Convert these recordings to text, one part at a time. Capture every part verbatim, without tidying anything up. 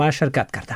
شرکت کردند.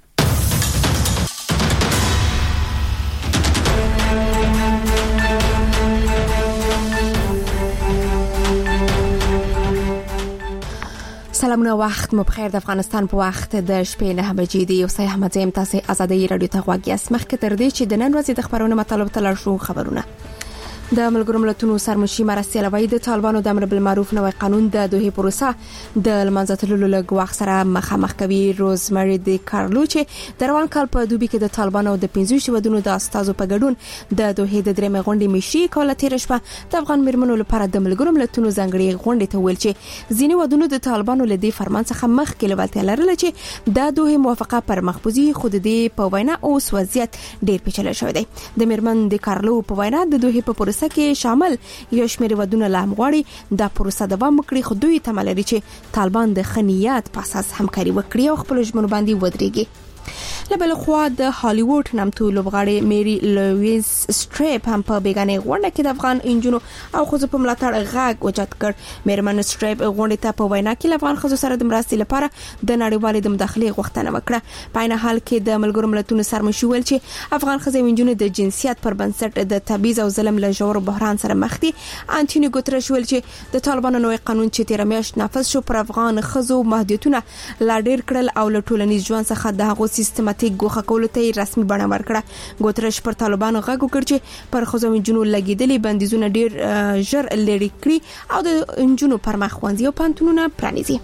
سلامونه، وخت مو بخیر. د افغانستان په وخت د شپې نه بجې دی. یو سې احمد زیم تاسو آزادۍ رادیو ته غوږ یاست. مخکې تر دې چې د نن ورځې د خبرونو مطلب تلل شو خبرونه د ملګرو ملتونو سرمشي مرستې علاوه د طالبانو د امر بالمعروف نوې قانون د دوه پروسه د لمانځه تللو لږ وخت سره مخامخ کوي. روزمری د کارلو چې د روان کال په دوبي کې د طالبانو د پنځه شودونو د استادو په ګډون د دوه د درېمې غونډې مشي کوله تیر شپه د افغان مرمنو لپاره د ملګرو ملتونو ځانګړي غونډې ته ویل چې ځینې ودونو د طالبانو له دې فرمان څخه مخکې لولتیا لرله چې د دوه موافقه پر مخبوزي خود دې په وینا اوس وضعیت ډیر پیچلې شوی دی. د مرمن د کارلو په وینا د دوه په پروسه کې شامل یو شمېر ودونه لا مغواړي د پروسه دوام وکړي، خو دوی تمه لري چې طالبان د خنیات په اساس همکاري وکړي او خپل ژمنو باندې ودرېږي. لبل خو د هالیوډ نامتو لوبغاړي میری لویس سټریپ هم په بیگانه غونډه کې د افغان انجونو او خو په ملاتړ غاګ وجات کړ. میرمن سټریپ غونډه ته په وینا کې افغان خزو سره د مرستې لپاره د نړیوال د مداخله غوښتنه وکړه. په نه حال کې د ملګرو ملتونو سرمشي ویل چې افغان خزو انجونو د جنسیت پر بنسټ د تبعیض او ظلم له جوړ بحران سره مخ دي. انټونیو ګوتریش ویل چې د طالبانو نوې قانون چې تیر میاشت نافذ شو پر افغان خزو محدودیتونه لا ډیر کړل او له ټولنیز ژوند څخه د هغو سیستماتیک ګوښه کولو ته رسمي بڼه ورکړه. ګوتریش پر طالبانو غږ وکړ چې پر خزو انجونو لګیدلې بندیزونه ډیر ژر لري کړی او د انجونو پر مخ ښوونځي او پانتونونه پرانیزي.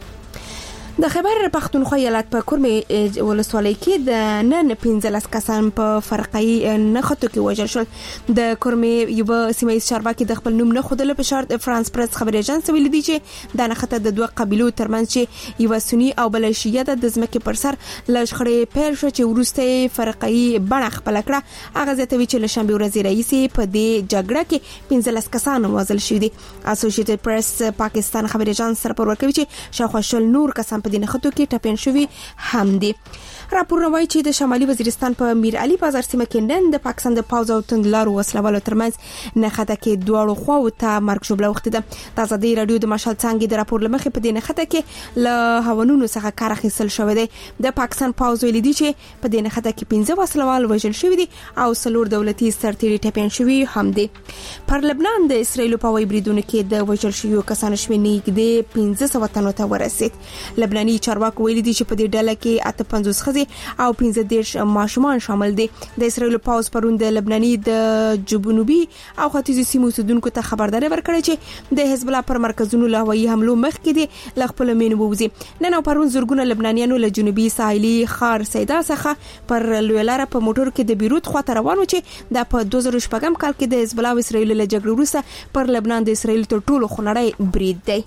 د خیبر پختونخوا ایالت په کورمې ولسوالۍ کې د نن پنځلس کسان په فرقي نخټو کې وژل شول. د کورمې یو سیمایي چارواکي د خپل نوم نه خودله په شرط فرانس پریس خبري اژانس ویلي دی چې د نخټه د دوه قبيلو ترمنځ چې یو سنی او بل شیعه د ځمکې پر سر لشخړې پیل شو چې ورسته فرقي بڼه خپل کړه. هغه ځتوي چې له شنبه ورځې رئیس په دې جګړه کې پنځلس کسان وژل شوي دي. اسوسییټډ پریس پاکستان خبري اژانس سره پور ورکوي چې شاوخوا شل نور کسان په دې نخټو کې ټاپین شوی هم دي. راپور راوایي چې د شمالي وزیرستان په میر علي بازار سیمه کې نن د پاکستان د پاوز او توندلارو وسلوالو ترمنځ نخټه کې دواړو خواو ته مرګ ژوبله وخت ده. د آزادۍ رادیو د مشال څنګه د راپور لمخې په دې نخټه کې له هاونونو څخه کار اخیستل شوی دی. د پاکستان پاوز ویلي دی چې په دې نخټه کې پنځه وسلوال وژل شوی دي او څلور دولتي سرتیري ټاپین شوی هم دي. پر لبنان د اسرایل په وای بریدونو کې د وژل شویو کسانو شمېر نږدې پنځه سوه تنو ته ورسید. لبناني چارواکو ویلي دي چې په دې ډله کې اته پنځوس ښځې او پنځه دېرش ماشومان شامل دي. د اسرایل پاوز پرون د لبناني د جنوبي او ختیځي سیمو اوسیدونکو ته خبرداري ورکړه چې د حزب الله پر مرکزونو له هوایي حملو مخکې دي له خپل مینو ووزي. نن او پرون زورګونه لبنانیانو له جنوبي ساحلي ښار سیدا څخه پر لوی لار په موټر کې د بیروت خواته روان و چې د په دوه زره شپږم کال کې د حزب الله او اسرایل له جګړې وروسته پر لبنان د اسرایل تر ټولو خونړی برید دی.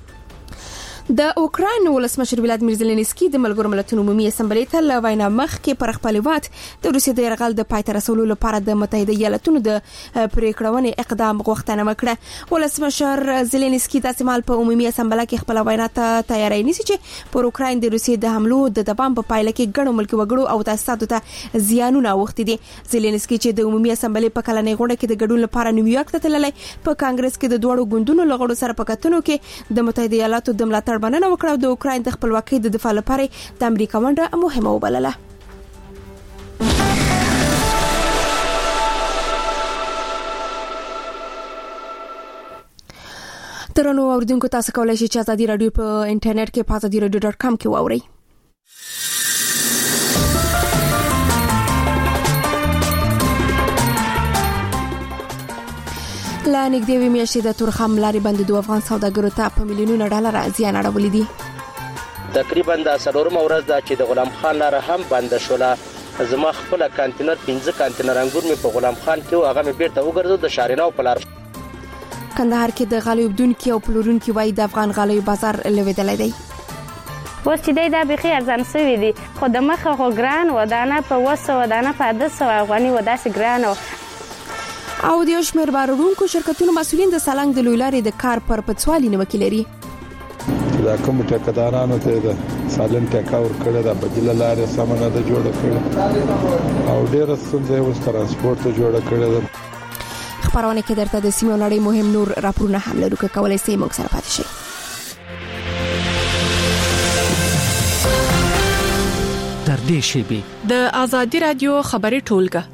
د اوکراین ولسمشر ولادیمیر زيلنسکي د ملګرو ملتونو عمومي اسمبلی ته له وینا مخکې پر خپل وات د روسیې د یرغل د پای ته رسولو لپاره د متحده ایالاتونو د پریکړونې اقدام غوښتنه وکړه. ولسمشر زيلنسکي د سیمال په عمومي اسمبلی کې خپل وینا ته تیاری نیسي چې پر اوکراین د روسیې د حملو د دوام په پایله کې ګڼو ملکي وګړو او تاسیساتو ته زیانونه اوښتي دي. زيلنسکي چې د عمومي اسمبلی په کلنۍ غونډه کې د ګډون لپاره نیویارک ته تللی په کانګرس کې د دوړو ګوندونو لغړو سره په کتنو کې د متحده ایالاتو د ملاتړ بننه وکړه. د اوکراین د خپلواکۍ د دفاع لپاره د امریکا ونډه مهمه وبلله. ترنو اوریدونکو تاسو کولای شئ چې آزادي رادیو په انټرنیټ کې په آزادي رادیو ډاټ کام کې واورئ. لا نږدې وی میاشتې د تورخم لارې بندیدو افغان سوداګرو ته په میلیونونو ډالر زیان اړولی دي. تقریبا د څلورمه ورځ ده چې د غلام خان لاره هم بند شوله. زما خپل کانتینر پنځه کانتینر انګور مې په غلام خان کې او هغه مې بیرته وګرځو د شاریناو په لار. کندهار کې د غالیو بدونکو او پلورونکو وای د افغان غالیو بازار لویدلې دی. اوس چې د بخي ارزان سوي دي خو د مخه خو ګران ودانه په وسو ودانه په د سو افغاني وداسې ګران او د شمیر بارونکو شرکتونو مسولین د سالنګ د لویلارې د کار پر پڅوالي نه وکیل لري. دا کوم ټاکدارانو ته د سالن ټاکا ور کړه د بدیل لارې سمونه د جوړ کړه او ډېر څنګه اوس ترانسپورت ته جوړ کړه. خبرونه کې درته د سیمه نړۍ مهم نور راپورونه هم لرو که کولای سئ موږ سره پاتې شئ. نږدې شي. د آزادي رادیو خبري ټولګه.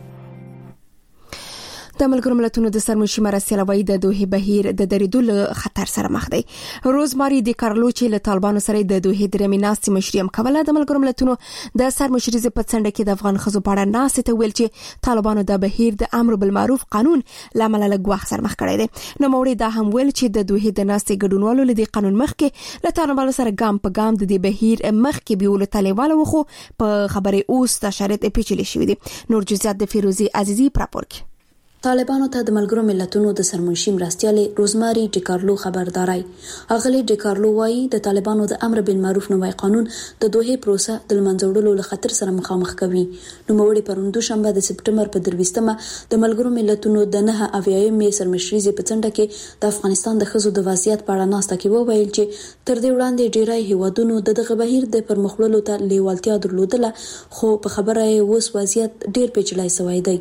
د ملګرو ملتونو د سرمنشي مرستې لوي د دوه بهیر د درېدو له خطر سره مخ دی. روزماري د کارلو چې له طالبانو سره د دوه درېمې ناستې مشریم کوله د ملګرو ملتونو د سرمشري په څنډه کې د افغان خزو په اړه ناستې ته ویل چې طالبانو د بهیر د امر بالمعروف قانون لامل له ګواښ سره مخ کړی دی. نو موري دا هم ویل چې د دوه د ناستې ګډونوالو له دې قانون مخ کې له طالبانو سره ګام په ګام د دې بهیر مخ کې بیول طالبانو وخو په خبري اوس د شرط پیچلې شوې دي. نور جزئیات د فیروزی عزیزی پراپور کې. طالبانو ته د ملګرو ملتونو د سرمنشي مرستیالې روزماري ډیکارلو خبردارای. اغلی ډیکارلو وايي د طالبانو د امر بالمعروف نوی قانون د دوه پروسه د منځوړلو له خطر سره مخامخ کوي. نو موړي پروندو شنبه د سپټمبر په درويستمه د ملګرو ملتونو د نه اویایم سرمشري په څنډه کې د افغانستان د خزو د وضعیت په اړه ناسته کې وویل چې تر دې وړاندې ډیرای هیوادونو د دغه بهیر د پرمخړلو ته لیوالتیا درلودله، خو په خبره یې اوس وضعیت ډیر پیچلای سوی دی.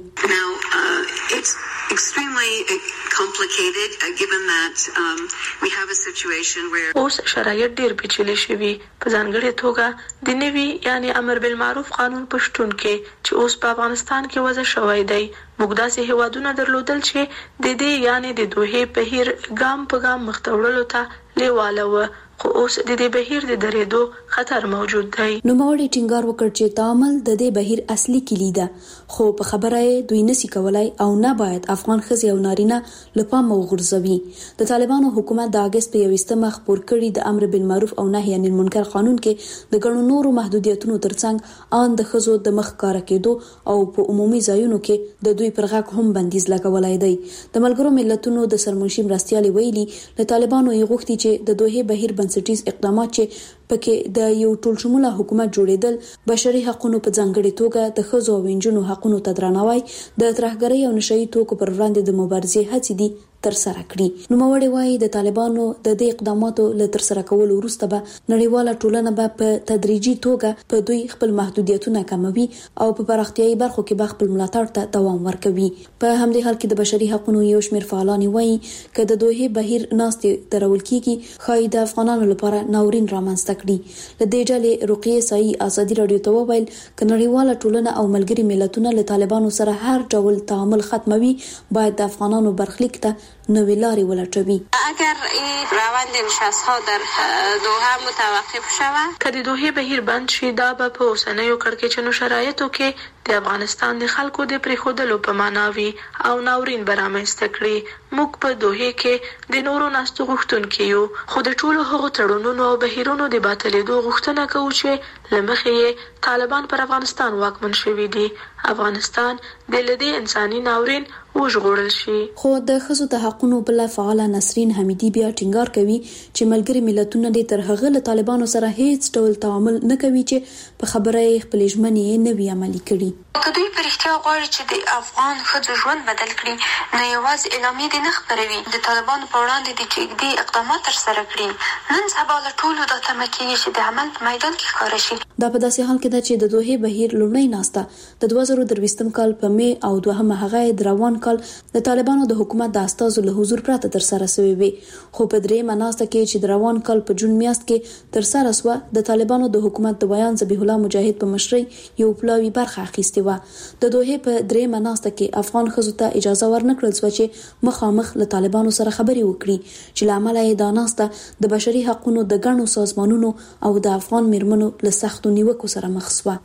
It's extremely complicated uh, given that um, we have a situation where اوس شرایط ډیر پیچلي شوي، په ځانګړي توګه د نوي یعنی امر بالمعروف قانون پښتون کې چې اوس په افغانستان کې وضع شوی دی. موږ داسې هیوادونه درلودل چې د دې یعنی د دوه بهیر ګام په ګام مخته وړلو ته لیواله و، خو اوس د دې بهیر د درېدو خطر موجود دی. نو موري ټینګار وکړ چې تعامل د دې بهیر اصلي کلی ده، خو په خبره یې دوی نسی کولای او نه باید افغان خزي او نارینه لپاره وغورځوي. د طالبانو حکومت د اگست په یوستمه خبر کړی د امر بالمعروف او نهي عن المنکر قانون کې د ګڼو نورو محدودیتونو ترڅنګ ان د خزو د مخ کار کېدو او په عمومي ځایونو کې د دوی پر غاک هم بندیز لګولای دی. د ملګرو ملتونو د سرمنشي مرستيالي ویلي د طالبانو یې غوښتي چې د دوه بهیر بنسټیز اقدامات چې پکې د یو ټولشموله حکومت جوړیدل، بشري حقوقو په ځانګړي توګه د ښځو او نجونو حقوقو ته درناوی، د ترهګرۍ او نشئی توکو پر وړاندې د مبارزې هڅې دي تر سره کړي. نو موري وايي د طالبانو د دې اقداماتو له تر سره کولو وروسته به نړیواله ټولنه به په تدریجي توګه په دوی خپل محدودیتونه کموي او په پراختیايي برخو کې به خپل ملاتړ ته دوام ورکوي. په همدې حال کې د بشري حقوقو یو شمېر فعالان وايي چې د دوه بهیر ناستې درول کیږي خای د افغانانو لپاره ناورین رامنځته کړي. لدې ډلې رقیه سایي آزادي رادیو ته وویل چې نړیواله ټولنه او ملګري ملتونه له طالبانو سره هر ډول تعامل ختموي، باید د افغانانو برخلیک ته نوې لارې ولټوي. اگر این روند نشست‌ها در دوحه متوقف شود، که د دوحه بهیر بند شي، دا به په اوسنیو کړکېچنو شرایطو کې د افغانستان د خلکو د پریښودلو په معنا وي او ناورین به رامنځته کړي. موږ په دوحه کې د نورو ناستو غوښتونکي یو، خو د ټولو هغو تړونونو او بهیرونو د باطلېدو غوښتنه کوو چې له مخې یې طالبان پر افغانستان واکمن شوي دي. افغانستان د لدې انساني ناورین وژغورل شي. خو د ښځو د حقوقو بل فعال نسرین حمیدی بیا ټینګار کوي چې ملګري ملتونه د تر هغه له طالبانو سره هیڅ ډول تعامل نه کوي چې په خبره خپل ژمنې نه وی عملي کړي. که دوی پر اختیار غواړي چې د افغان ښځو ژوند بدل کړي، نو یوازې اعلامیې دې نه خپروي، د طالبانو په وړاندې د ټیږدي اقدامات ترسره کړي. نن سبا له ټولو دا تمه کېږي چې د عمل په میدان کې ښکاره شي. دا په داسې حال کې ده چې د دوه بهیر لومړی ناسته د دوه زره درویشتم کال په می او دوهمه هغه د روان کال د طالبانو د حکومت د استازو له حضور پرته تر سره شوی وي. خو په درېمه ناسته کې چې د روان کال په جون میاشت کې تر سره شوه، د طالبانو د حکومت د بیان ذبیح الله مجاهد په مشرۍ یو پلاوی برخه اخیستې و. د دوه په درېمه ناسته کې افغان ښځو ته اجازه ورنکړل شو چې مخامخ له طالبانو سره خبرې وکړي، چې لامل یې دا ناسته د بشري حقوقو د ګڼو سازمانونو او د افغان میرمنو له سختو نیوکو سره مخ شوه.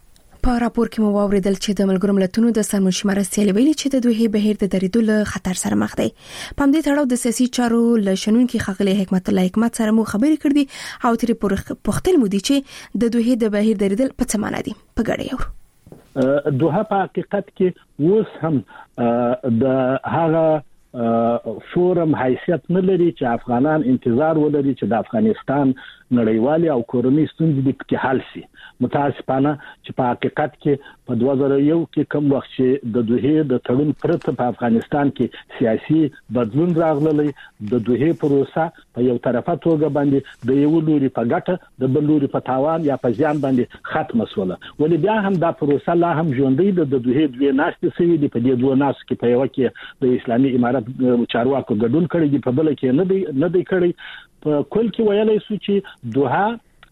په راپور کې مو واوریدل چې د ملګرو ملتونو د سرمنشي مرستيالي ویلي چې د دوه بهیر د درېدو له خطر سره مخ دی. په همدې تړاو د سیاسي چارو له شنونکو خغلی حکمت الله حکمت سره مو خبرې کړې او ترې پوښتل مو دي چې د دوه د بهیر درېدل په څه معنی دي. په ګډه یو دوه په حقیقت کې اوس هم د هغه فورم حیثیت نه لري چې افغانان انتظار ولري چې د افغانستان نړیوالي او کورنۍ ستونزې د پکې حل شي. متاسفانه چې په حقیقت کې په دوه زره یو کې کوم وخت چې د دوه د تړون پرته په افغانستان کې سیاسي بدلون راغلی، د دوه پروسه په یو طرفه توګه باندې د یو لوري په ګټه د بل لوري په تاوان یا په ځان باندې ختم شوله. ولې بیا هم دا پروسه لا هم ژوندۍ ده. د دوه دوه ناستې سوي دي، په دې دوه ناستو کې په یو کې د اسلامي امارت چارواکو ګډون کړی دي، په بل کې نه دی نه دی کړی. په کل کې ویلای شو چې دوه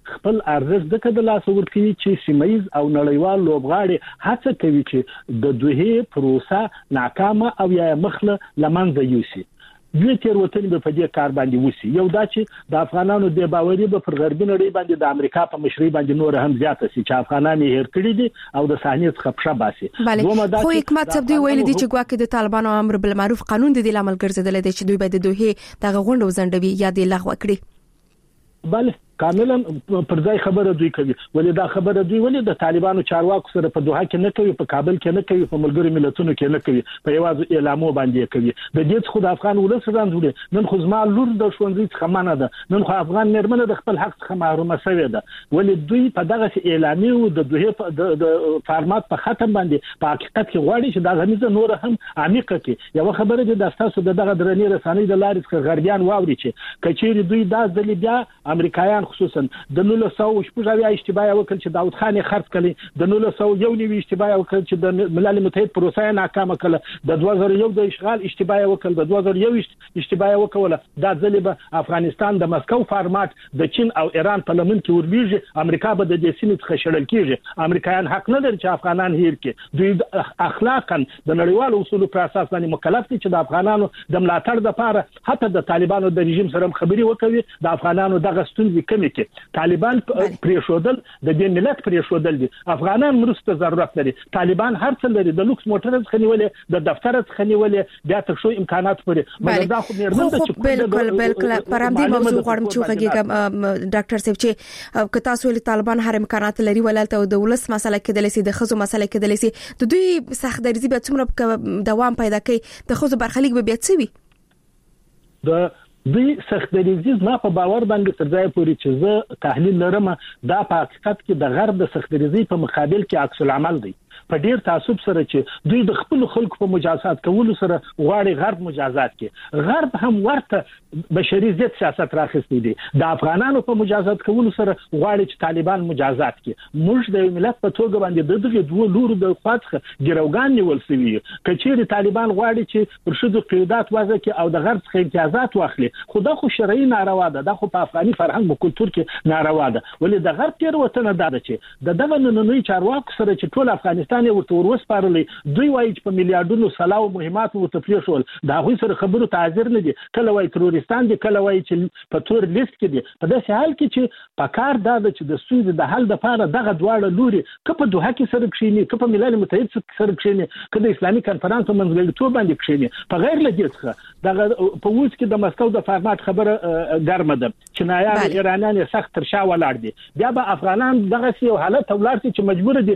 خپل ارزښت د کده لاس ورکړي چې سیمایز او نړیوال لوبغاړي هڅه کوي چې د دوه پروسه ناکامه او یا مخله لمنځه یوسي. دوی تیر وطن په دې کار باندې وسی. یو دا چې د افغانانو د باوري به پر غربي نړۍ باندې د امریکا په مشرۍ باندې نور هم زیات شي چې افغانان یې هیر کړی دي او د صحنې څخه پښه باسي. دومره خو حکومت صاحب دی ویل دي چې ګواکې د طالبانو امر بالمعروف قانون د دې لامل ګرځیدل دي چې دوی به د دوه دغه غونډه وزندوي یا د لغوه کړي. بله کاملا پر ځای خبره دوی کوي. ولې دا خبره دوی ولې د طالبانو چارواکو سره په دوحه کې نه کوي، په کابل کې نه کوي، په ملګرو ملتونو کې نه کوي، په یوازې اعلانو باندې کوي. د دې څخه د افغان ولس ځان جوړي. نن خو زما لور د ښوونځي څخه منه ده، نن خو افغان مېرمنه د خپل حق څخه محرومه شوې ده. ولې دوی په دغه اعلاني او د دوه د فارمات په ختم باندې په حقیقت کې غواړي چې دا غمیزه نور هم عمیقه کې. یو خبره ده د تاسو دغه درنې رسنۍ د لارې څخه غربیان واوري چې کچېری دوی دا ځل بیا امریکایان خصوصا د نولس سوه شپږ اشتباه وکړ چې داود خان خرڅ کړي، د نولس سوه یو نیو اشتباه وکړ چې د ملل متحد پروسه ناکامه کړه، د دوه زره یو د اشغال اشتباه وکړ، د دوه زره یو اشتباه وکړه. دا ځل به افغانستان د مسکو فارمات د چین او ایران په لمن کې وربيږي، امریکا به د دې سیمې څخه شړل کیږي. امریکایان حق نه لري چې افغانان هیر کړي. دوی اخلاقا د نړیوالو اصولو پر اساس باندې مکلف دي چې د افغانانو د ملاتړ لپاره حتی د طالبانو د رژیم سره خبري وکړي، د افغانانو دغه ستونزې کمې کړي. طالبان پریښودل د دې ملت پریښودل دي. افغانان مرسته ضرورت لري. طالبان هر څه لري، د لوکس موټر څخه نیولې، د دفتر څخه نیولې، بیا تر شو امکانات پرې. مګر دا خو مېرمن ته چې بالکل بالکل پر همدې موضوع غواړم چې وګورم ډاکټر صاحب چې که تاسو ول طالبان هر امکانات لري ولالته د ولس مسله کېدل سي، د خزو مسله کېدل سي، د دوی سخت درزي به څومره دوام پیدا کوي، د خزو برخلیک به بیا څه وي؟ د دوی سختدریزي نه په باور باندې تر ځای پورې چې زه تحلیل لرم دا په حقیقت کې د غرب د سختدریزي په مقابل کې عکس العمل دی. په ډیر تعصب سره چې دوی د خپل خلکو په مجازات کولو سره غواړي غرب مجازات کې. غرب هم ورته بشري ضد سیاست راخستی دي. د افغانانو په مجازات کولو سره غواړي چې طالبان مجازات کې. موږ د ملت په توګه باندې دغه دوه لورو د خواطخه ګروګان نیول سوي. کچېری طالبان غواړي چې پر شذو قیودات وضع کې او د غرب څخه امتیازات واخلي. خدا خو شرعي ناروا ده، دا خو په افغاني فرهنګ او کلچر کې ناروا ده. ولې د غرب تیر وطن دا ده چې د دغه نننوي چارواکو سره چې ټول افغانستان ورته ورسپارلې، دوی وایي چې په میلیارډونو سلاو مهمات ورته پریښول، دا غوي سره خبرو ته حاضر نه دي. کله وایي تروریستان دي، کله وایي چې په تور لیست کې دي. په داسې حال کې چې په کار دا ده چې د سوي د حل لپاره دغه دواړه لوري که په دوحه کې سره کښینی، که په ملل متحد سره کښینی، که د اسلامي کنفرانس په منځګړیتوب باندې کښینی، په غیر لږ څه دغه په اوس کې د مسکو د فارمات خبره ګرمه ده چې نایان ایرانیان سخت تر شا ولاړ دي. بیا به افغانان دغه یو حالت ولر چې مجبور دي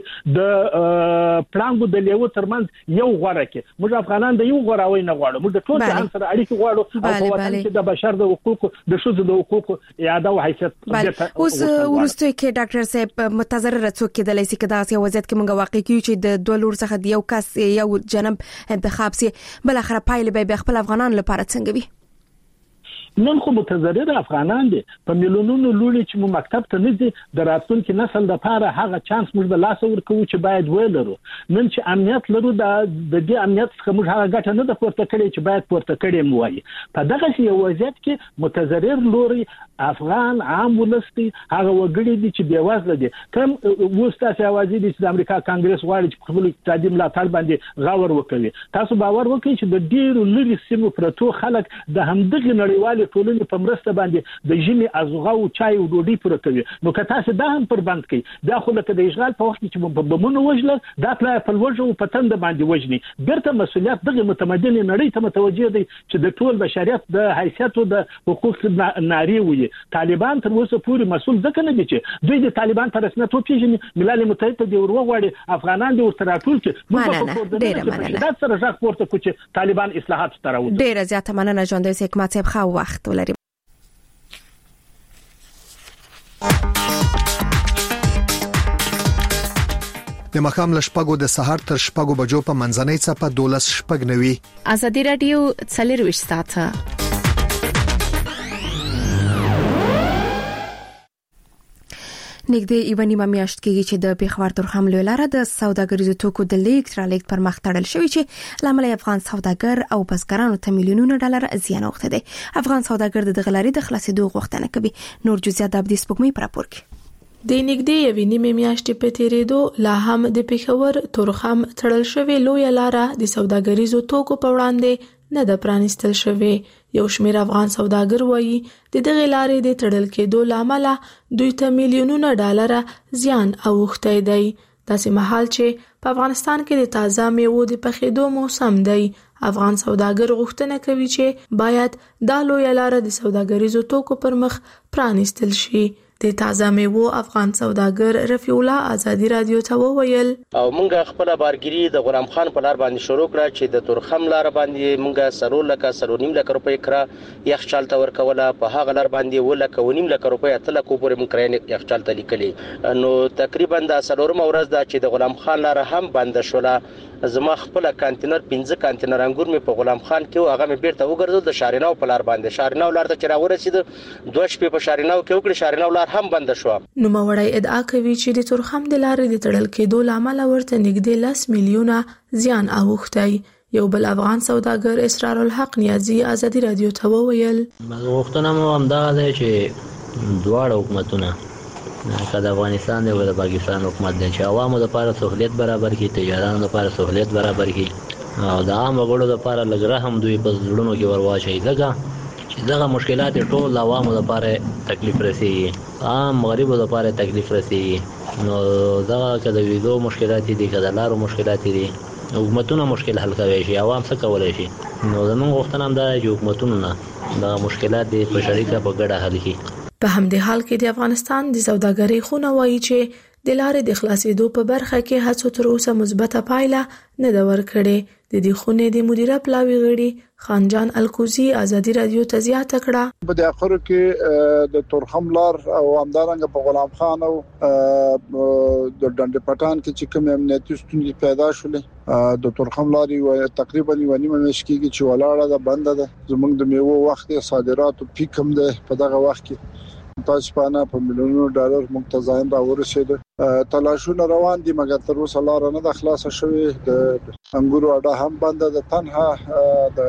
د پلانګو د لیو ترمنځ یو غوړه کې. موږ افغانان د یو غوړاوي نه غواړو، موږ د ټول جهان سره اړیکې غواړو او په وطن کې د بشر د حقوقو د شذو د حقوقو اعاده او حیثیت. اوس ورسته کې ډاکټر صاحب متضرر څوک کېدلی سي کدا چې وضعیت کې موږ واقع کیو چې د دوه لور څخه یو کس یو جنب انتخاب سي، بل اخر پایله به خپل افغانان لپاره څنګه وي؟ نن خو متضرر افغانان دي. په میلیونونو لوري چې مو مکتب ته نه دي، د راتلونکي نسل لپاره هغه چانس موږ د لاس ورکوو چې باید ولرو. نن چې امنیت لرو د دې امنیت څخه موږ هغه ګټه نه د پورته کړې چې باید پورته کړې مو وایي. په دغه یو وضعیت کې متضرر لوري افغان عام ولستي هغه وګړي دي چې بیوازله دي. کوم وستا سیاوازي دي چې د امریکا کانګرس غواړي چې خپل اقتصادي ملاتړ باندې غاور وکړي. تاسو باور وکړئ چې د ډیرو لري سیمو پرتو خلک د همدغه نړیوال ټولنې په مرسته باندې د ژمي ازغه او چای او ډوډۍ پوره کوي. نو که تاسو دا هم پر بند کړئ، دا خو لکه د اشغال په وخت کې په بمونو وژل، دا پلای په لوجو په تند باندې وژني. بیرته مسؤلیت دغه متمدن نړۍ ته متوجه دي چې د ټول بشریت د حیثیت او د حقوق ناری وي. طالبان تر اوسه پورې مسؤل ځکه نه دي چې دوی د طالبان په رسمیت وپیژني، ملل متحد ته دی وروغواړي، افغانان دی ورته راټول کړي. موږ په کوردینه دا سره ځخ پورته کوي چې طالبان اصلاحات تراوځي. ډیره زیاته مننه ژوندۍ حکمت صاحب، خو وخت ولري. د مخام لشپګو د سحر تر شپګو بجو په منځنۍ صفه دولس شپګ نوي. ازادي رادیو څلرويش ساعته. نږدې یو نیمه میاشت کېږي چې د پیښور تر حمله لاره د سوداګریزو توکو د لیږد را لیږد پر مخ تړل شوی چې لامل افغان سوداګر او بزګرانو ته میلیونونه ډالر زیان اوښته دي. افغان سوداګر د غلاري د خلاصېدو غوښتنه کوي. نور جزئیات د ابدي سپوږمۍ پر راپور کې. د نګدې یوې نیمې میاشتې په تیریدو لا هم د پېښور تورخم تړل شوې لویه لاره د سوداګریزو توکو په وړاندې نه د پرانیستل شوې. یو شمېر افغان سوداګر وایي د دغې لارې د تړل کېدو له امله دوی ته میلیونونه ډالره زیان اوښتی دی. داسې مهال چې په افغانستان کې د تازه میوو د پخېدو موسم دی، افغان سوداګر غوښتنه کوي چې باید دا لویه لاره د سوداګریزو توکو پر مخ پرانیستل شي. د تازه میوو افغان سوداګر رفیع الله ازادي رادیو ته وویل او مونږ خپل بارګری د غلام خان په لار باندې شروع کړه چې د تورخم لار باندې مونږ سرور لکه سرونیم لک روپۍ کړه یخچال ته ورکوله، په هغه لار باندې ولکه ونیم لک روپۍ اتل کو پورې مونږ کړی یخچال ته لیکلي. نو تقریبا د سرورم ورځ دا چې د غلام خان لار هم بند شوله. زما خپل کانتینر پنځه کانتینر انګور می په غلام خان کې او هغه می بیرته وګرځول د شاریناو په لار باندې. شاریناو لار ته چې راورسید دوه شپې په شاریناو کې وکړي، شاریناو لار هم بند شو. نو موړی ادعا کوي چې د تورخم د لارې د تړل کېدو لامل ورته نږدې لس میلیونه زیان اوښتی. یو بل افغان سوداګر اسرار الحق نیازی ازادي رادیو ته وویل غوښتنه مو همدا ده چې دواړه حکومتونه که د افغانستان دی او د پاکستان حکومت دی چې عوامو لپاره سہولیت برابر کړي، تجارانو لپاره سہولیت برابر کړي او د عام وګړو لپاره لږ رحم دوی په زړونو کې ورواچوي، ځکه چې دغه مشکلات ټول عوامو لپاره تکلیف رسېږي، عام غریبو لپاره تکلیف رسېږي. نو دغه که د ویزو مشکلات دي، که د لارو مشکلات دي، حکومتونه مشکل حل کوي شي، عوام څه کولی شي. نو زموږ غوښتنه هم دا ده چې حکومتونو نه دغه مشکلات دي په شریکه په ګډه حل کړي. په همدې حال کې د افغانستان د سوداګرۍ خونه وایي چې د لارې د خلاصېدو په برخه کې هڅو تر اوسه مثبته پایله نه ده ورکړې. د دې خونې د مدیره پلاوي غړي خانجان الکوزي ازادي رادیو ته زیاته کړه په د اخر کې د تورخم لار او همدارنګه په غلام خان او د ډنډ پټان کې چې کوم امنیتي ستونزې پیدا شولې، د تورخم لارې تقریبا یو نیمه میاشت کې چې ولاړه ده، بنده ده. زموږ د میوو وخت صادراتو پیک هم ده په دغه وخت کې تاسو پانا په میلیونونو ډالر مقتضاین را ورسېده. تلاشونه روان دي مګر تر اوسه لار نه د خلاص شوې. د انګورو اډه هم بند ده. تنها د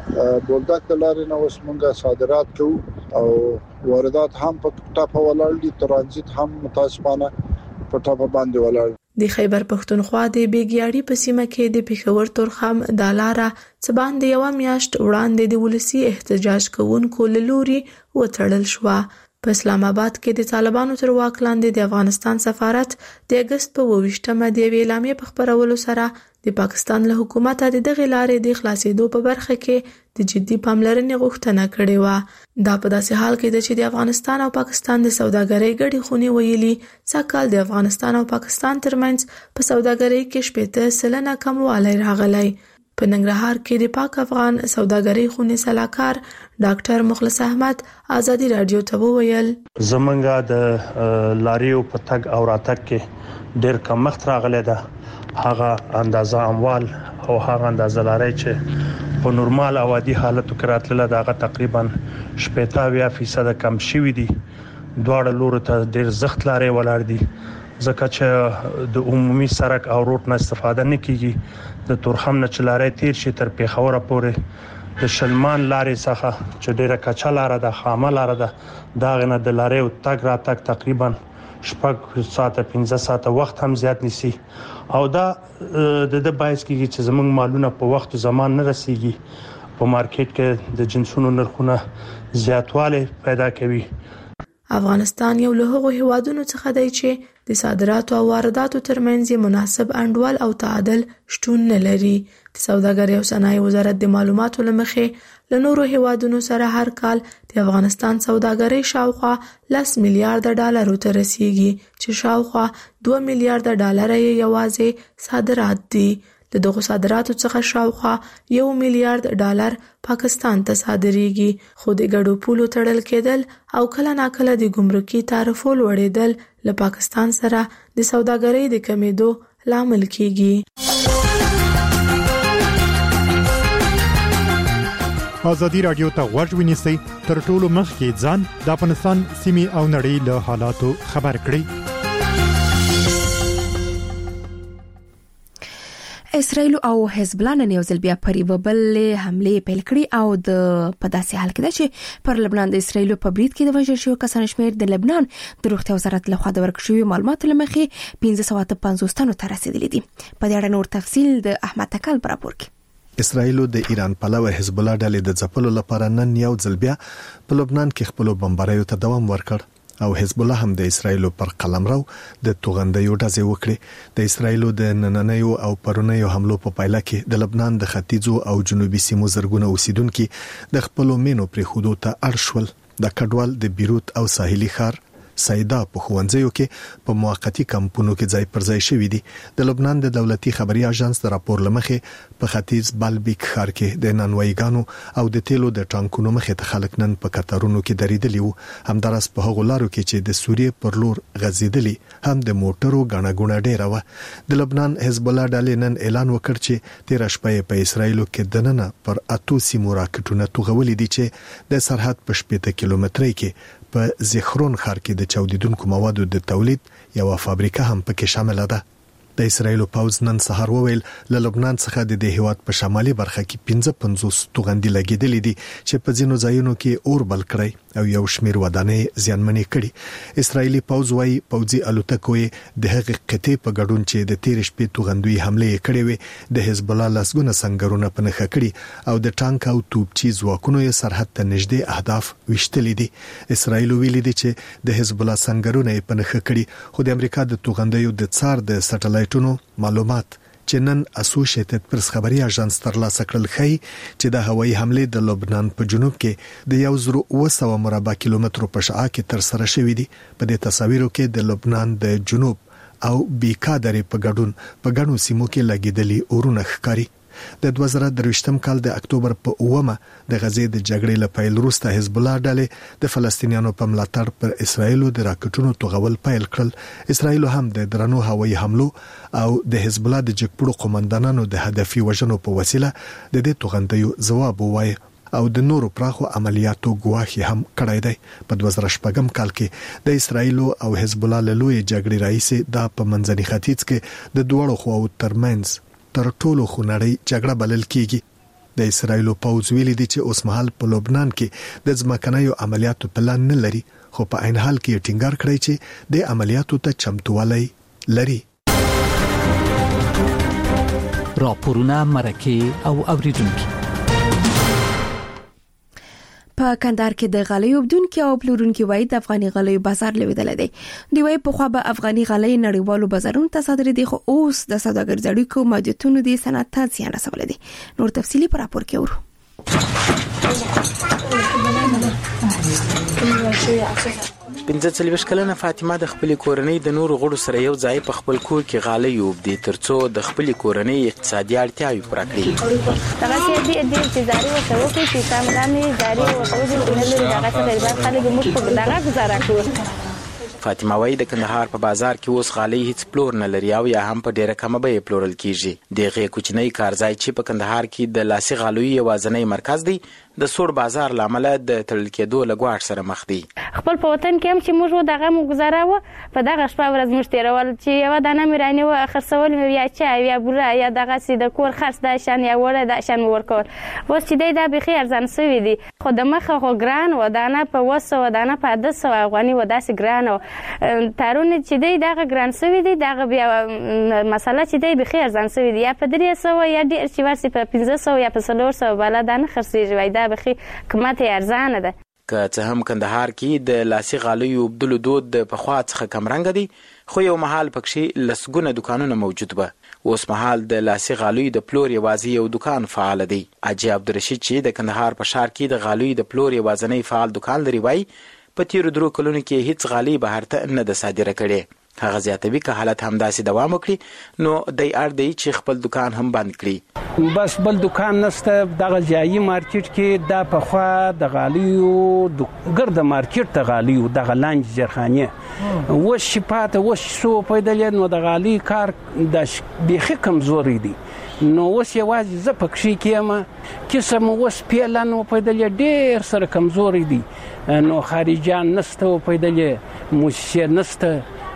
بولدک د لارې نه اوس موږ صادرات کوو او واردات هم په ټاپه ولاړ دي، ترانزیت هم تاسو پانا په ټاپه باندې ولاړ. د خیبر پښتونخوا د بیګیاړي په سیمه کې د پېښور تورخم د لاره څه باندې یو میاشت وړاندې د ولسی احتجاج کوونکو له لوري وتړل شو. په اسلام آباد کې د طالبانو تر واک لاندې د افغانستان سفارت د اگست په اوویشتمه د یوې اعلامیې په خپرولو سره د پاکستان له حکومته د دغې لارې د خلاصېدو په برخه کې د جدي پاملرنې غوښتنه کړې وه. دا په داسې حال کې ده چې د افغانستان او پاکستان د سوداګرۍ ګډې خونې ویلي څه کال د افغانستان او پاکستان ترمنځ په سوداګرۍ کې شپېته سلنه کموالی راغلی. په ننګرهار کې د پاک افغان سوداګرۍ خونې سلاکار ډاکټر مخلص احمد ازادي رادیو ته وویل زمونږ د لاریو په تګ او راتګ کې ډېر کمښت راغلی ده. هغه اندازه اموال او هغه اندازه لاري چې په نورمال او عادي حالتو کې راتلله دغه تقریبا شپږ اویا فیصد کم شوی دي. دواړه لور ته ډېر زخت لاري ولاړ دي ځکه چې د عمومي سړک او روټ نه استفاده نه کیږي. د تورخم نه چلارې تیر شي تر پیښور پورې د شلمان لارې څخه چې ډیره کچا لار ده، خامه لار ده، دا غنه د لارې او تګ را تګ تقریبا شپږ ساعت پنځه ساعت وخت هم زیات نسی او دا د د بایس کې چې زمونږ مالونه په وخت زمان نه رسیږي. په مارکیټ کې د جنسونو نرخونه زیاتواله پیدا کوي. افغانستان یو له هغو هیوادونو څخه دی چې د صادراتو او وارداتو ترمنځ مناسب انډول او تعادل شتون نه لري. د سوداګرۍ او صنایع وزارت د معلوماتو لمخې له نورو هیوادونو سره هر کال د افغانستان سوداګرۍ شاوخوا لس میلیارډ ډالرو ته رسیږي چې شاوخوا دوه میلیارډ ډالر یې یوازې صادرات دي. د دغه صادراتو څخه شاوخوا یو میلیارډ ډالر پاکستان ته صادریږي، خو د ګډو پولو تړل کېدل او کله ناکله د ګمرکي تعرفو لوړېدل له پاکستان سره د سوداګرۍ د کمیدو لامل کیږي. ازادي رادیو ته غوږ ونیسئ، تر ټولو مخکې ځان د افغانستان سیمې او نړۍ له حالاتو خبر کړئ. اسرائیل او حزب الله نن یو ځل بیا پر یو بل حمله پیل کړې او د په داسې حال کې ده چې پر لبنان د اسرائیل په برید کې د وژل شویو کسانو شمېر د لبنان د روغتیا وزارت لخوا د ورکړل شویو معلوماتو له مخې پنځه سوه پنځوس تنو ته رسیدلي دي. په دې اړه نور تفصیل د احمد تکل پر راپور کې. اسرائیل د ایران پلوه حزب الله ډلې د ځپلو لپاره نن یو ځل بیا په لبنان کې خپل بمباریو ته دوام ورکړ او حزب الله هم د اسرائیل پر قلمرو د توغندیو ډزې وکړې. د اسرائیل د نننیو او پرونیو حملو په پایله کې د لبنان د ختیځو او جنوبي سیمو زرګونه اوسیدونکو د خپل مینو پر حدود ته اړشول. د کډوال د بیروت او ساحلي ښار سیدا په خوندزیو کې په موقتی کمپونو کې ځای پر ځای شوې دي. د لبنان د دولتي خبري اژانس د راپور لمخې په ختیځ بالبیک ښار کې د نانوایګانو او د تیلو د ټانکونو مخې ته خلک نن په کتارونو کې دریدلی وو. همدارس په هغو لارو کې چې د سوریې پر لور غځیدلی هم د موټرو غاڼه غونه ډیره و. د لبنان حزب الله ډلې نن اعلان وکړ چې تیر شپه په اسرائیل کې دننه پر اتو سیمو راکټونه توغولې دي چې د سرحد په شپږ کیلومترۍ کې په زخرون ښار کې د چاودیدونکو موادو د تولید یو فابریکه هم پکې شامل ده. د اسرائیل پوز نن سهار وویل له لبنان څخه د دې هیواد په شمالي برخه کې پنځه پنځوس توغندي لګیدلې دي چې په ځینو ځایونو کې اور بل کړی او یو شمیر ودانۍ زیانمنې کړي. اسرائیلي پوز وايي پوځي الوتکو د هغې قطې په ګډون چې د تیر شپې توغندوي حمله کړې وي د حزب الله لسګونه سنگرونه په نخښه کړي او د ټانک او توپچي ځواکونو یې سرحد ته نږدې اهداف وشتلې دي. اسرائیل ویلي دي چې د حزب الله سنگرونه یې په نخښه کړي خو د امریکا د توغندیو د څار د سټلایټ معلومات چې نن اسوسییټډ پریس خبري اژانس ترلاسه کړل خي چې د هوایي حمله د لبنان په جنوب کې د یو زرو اوه سوه مربع کیلومترو په شعاع کې تر سره شوې دي. په دې تصاویرو کې د لبنان د جنوب او بیکا درې په ګډون په ګڼو سیمو کې لګیدلي اورونه ښکاري. د دوه زره درویشتم کال د اکتوبر په اومه د غزې د جګړې له پیل وروسته حزب الله ډلې د فلسطینیانو په ملاتړ پر اسرائیل د راکټونو توغول پیل کړل. اسرائیل هم د درنو هوایي حملو او د حزب الله د جګپړو قومندانانو د هدفي وژنو په وسیله د دې توغندیو ځواب ووایي او د نورو پراخو عملیاتو ګواهی هم کړی دی. په دوه زره شپږم کال کې د اسرائیل او حزب الله له لوی جګړې راهیسې دا په منځني ختیځ کې د دوړو خواو ترمنځ تر ټولو خونړۍ جګړه بلل کیږي. د اسرائیل پوځ ویلي دي چې اوس مهال په لبنان کې د ځمکنیو عملیاتو پلان نه لري خو په عین حال کې ټینګار کړی چې د عملیاتو ته چمتووالی لري. راپورونه مرکه او اوریدونکو په کندهار کې د غالیو بدونکو او پلورونکو وای د افغاني غالیو بازار لویدل دي. دی وای په خو به افغاني غالۍ نړیوالو بازارونو ته صادرې دي خو اوس د سوداګر ځړیکو محدودیتونو دي صنعت ته زیان رسول دي. نور تفصيلي پر راپور کې ورو. پنځه څلوېښت کلنه فاطمه د خپل کورنۍ د نورو غړو سره یو ځای په خپل کور کې غالۍ وبدي ترڅو د خپل کورنۍ اقتصادي اړتیاوې پوره کړي. دغه چې د دې جاري او توکي چې سامانې جاري او توکي نه لري دغه چې د خلک موږ په دغه گزاره کوو. فاطمه وايي د کندهار په بازار کې اوس غالۍ هیڅ پلور نه لري او یا هم په ډیره کمه بیه پلورل کیږي. دغه کوچنی کارځای چې په کندهار کې د لاسي غالیو یوازینی مرکز دی د سور بازار لامل د تړل کېدو لګواټ سره مخ دی. خپل په وطن کې هم چې موږ دغه مو گزاره و په دغه شپه ورځ موږ تیرول چې یو دانه میرانی و خرڅول مې یا چا یا بوره یا دغه سي د کور خرڅ د شان یا وړه د شان ورکول اوس چې د بخي ارزان سوي دي خو د مخه خو ګران و دانه په وسو و دانه په د سو افغاني و داسې ګران و تارونه چې دی دغه ګران سوي دي دغه بیا مسله چې دی بخي ارزان سوي دي یا په درې سو یا ډیر چې ورسي په پنځه سو یا په څلور سو بل دانه خرڅيږي وای دا بخي قیمت ارزانه ده. که څه هم کندهار کې د لاسي غالیو بدلو دود د پخوا څخه کم رنګ دی خو یو محل پکې لسګونه دکانونه موجود به. اوس محل د لاسي غالیو د پلور یوازې یو دکان فعال دی. اجي عبدالرشید چې د کندهار په ښار کې د غالیو د پلور یوازینی فعال دکان لري وای په تیر درو کلونو کې هیڅ غالي بهر ته نه د صادره کړي. هغه زیاتوي که حالت همداسې دوام وکړي نو د اړ دی چې خپل دکان هم بند کړي. بس بل دکان نسته دغه ځایي مارکیټ کې دا په خوا د غالیو ګرد مارکیټ ته غالیو دغه لانج زرخانه وش پاته وش سو پیدا نو د غالي کار د بيخي کمزوري دي نو وس یوازې ز پکښې کېما کیسه مو وس پیلانو پیدا ډېر سره کمزوري دي نو خارجان نسته پیدا موسسه نسته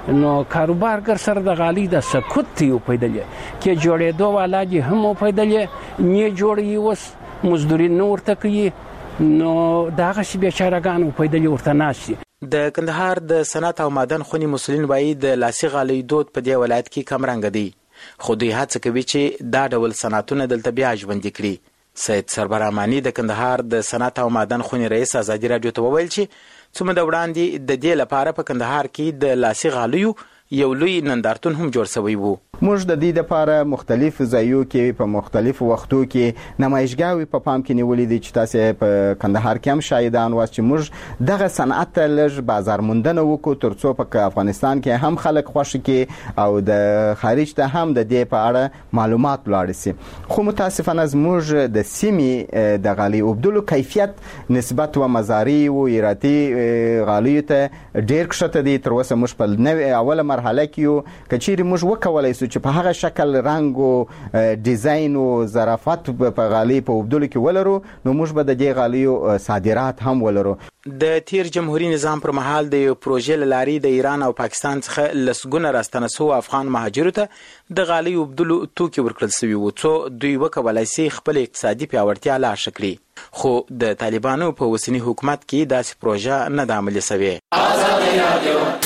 نو کاروبارګر سره د غالي د سکوت یو پیدلې کې جوړېدو والا دي هم پیدلې نه جوړي وس مزدوري نور تکي نو داغه شی بیچارهګان پیدلې ورته ناشي. د کندهار د صنعت او معدن خونی مسولین وایي د لاسي غالۍ دود په دې ولایت کې کم رنګ دی، خو دوی هڅه کوي چې دا ډول صنعتونه دلته بیا ژوندي کړي. سید سربر امانی د کندهار د صنعت او معدن خونی رئیس ازادي رادیو ته وویل چې څومره وړاندې د دې لپاره په کندهار کې د لاسي غالیو یو لوی نندارتون هم جوړ شوی وو. موږ د دې لپاره مختلف ځایو کې په مختلفو وختو کې نمایشګاوي په پام کې نیولې دي چې تاسو په کندهار کې هم شاهدان واست چې موږ دغه صنعت ته لږ بازار موندنه وکړو ترڅو په افغانستان کې هم خلک خوښ کې او د خارج ته هم د دې په اړه معلومات لاړ شي. خو متاسفانه زموږ د سیمې د غالۍ اوبدلو کیفیت نسبت و مزاري او ایراتي غالۍ ته ډېر کښته دي. تر اوسه موږ په نوې اوله مرحله کې یو کچېرې موږ وکولای سو چې په هغه شکل رنګ او ډیزاین او ظرافت په غالۍ په اوبدلو کې ولرو نو موږ به د دې غالیو صادرات هم ولرو. د تیر جمهوریت نظام پر مهال د یو پروژې لاري د ایران او پاکستان څخه لسګونه راستنه شو افغان مهاجرو ته د غالۍ اوبدلو توکي ورکړل شوي وو څو دوی وکولای شي خپل اقتصادي پیاوړتیا لا ښه کړي. خو د طالبانو په اوسنی حکومت کې داسې پروژه نه ده عملي شوې.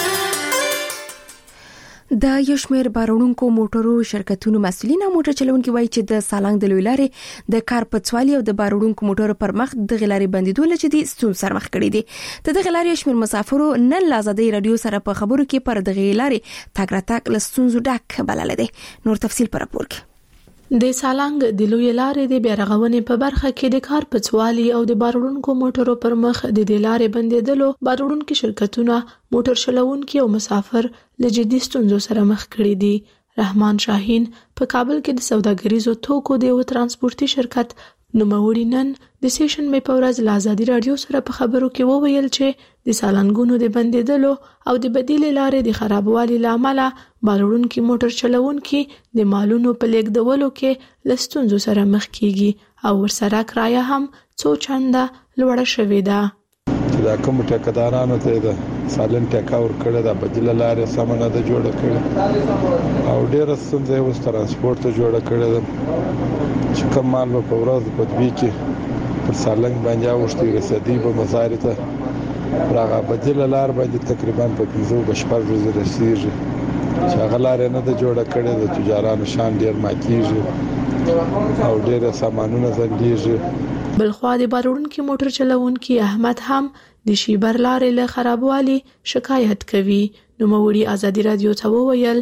د یو شمېر بارونکو موټرو شرکتونو مسؤلین او موټر چلونکي وایي چې د سالنګ د لوی لارې د کار پڅوالي او د بارونکو موټرو پر مخ د غلاري بندیدو لچې دي ستونزې سره مخ کړي دي. د دغه لارې شمېر مسافرو نن له ازادي رادیو سره په خبرو کې پر دغه لارې تګ راتګ له ستونزو ډک بلل دي. نور تفصیل پر راپور کې. د سالنګ د لوی لارې د بیارغونې په برخه کې د کار پڅوالي او د بارونکو موټرو پر مخ د دې لارې بندیدلو بارونکو شرکتونه موټر چلوونکي او مسافر له جدي ستونزو سره مخ کړي دي. رحمان شاهین په کابل کې د سوداګریزو توکو د یو ترانسپورتي شرکت نوموړي نن د سیشن مې په ورځ له ازادي رادیو سره په خبرو کې وویل چې د سالنګونو د بندیدلو او د بدیل لارې د خرابوالي لامل بارونکي موټر چلوونکي د مالونو په لیږدولو کې له ستونزو سره مخ کیږي او ورسره کرایه هم څو چنده لوړه شوې ده. دا کوم ټاکدارانو ته د سالن ټاکا ور کړه د بدیل لارې سمونه د جوړه کړه او ډېر ستونزې وس ترانسپورت ته جوړه کړه چې کوم مال په ورځ په دوی کې پر سالنګ باندې اوښتي رسیدي په مزار ته راغه بدیل لار باندې تقریبا په پنځه بشپړ ورځې رسیږي چې هغه لار نه د جوړه کړه د تجارانو شان ډېر ماتیږي او ډېر سامانونه زندېږي. بلخوا د بارونکي موټر چلوونکي احمد هم د شیبر لارې له خرابوالي شکایت کوي. نو موري ازادي رادیو ته وویل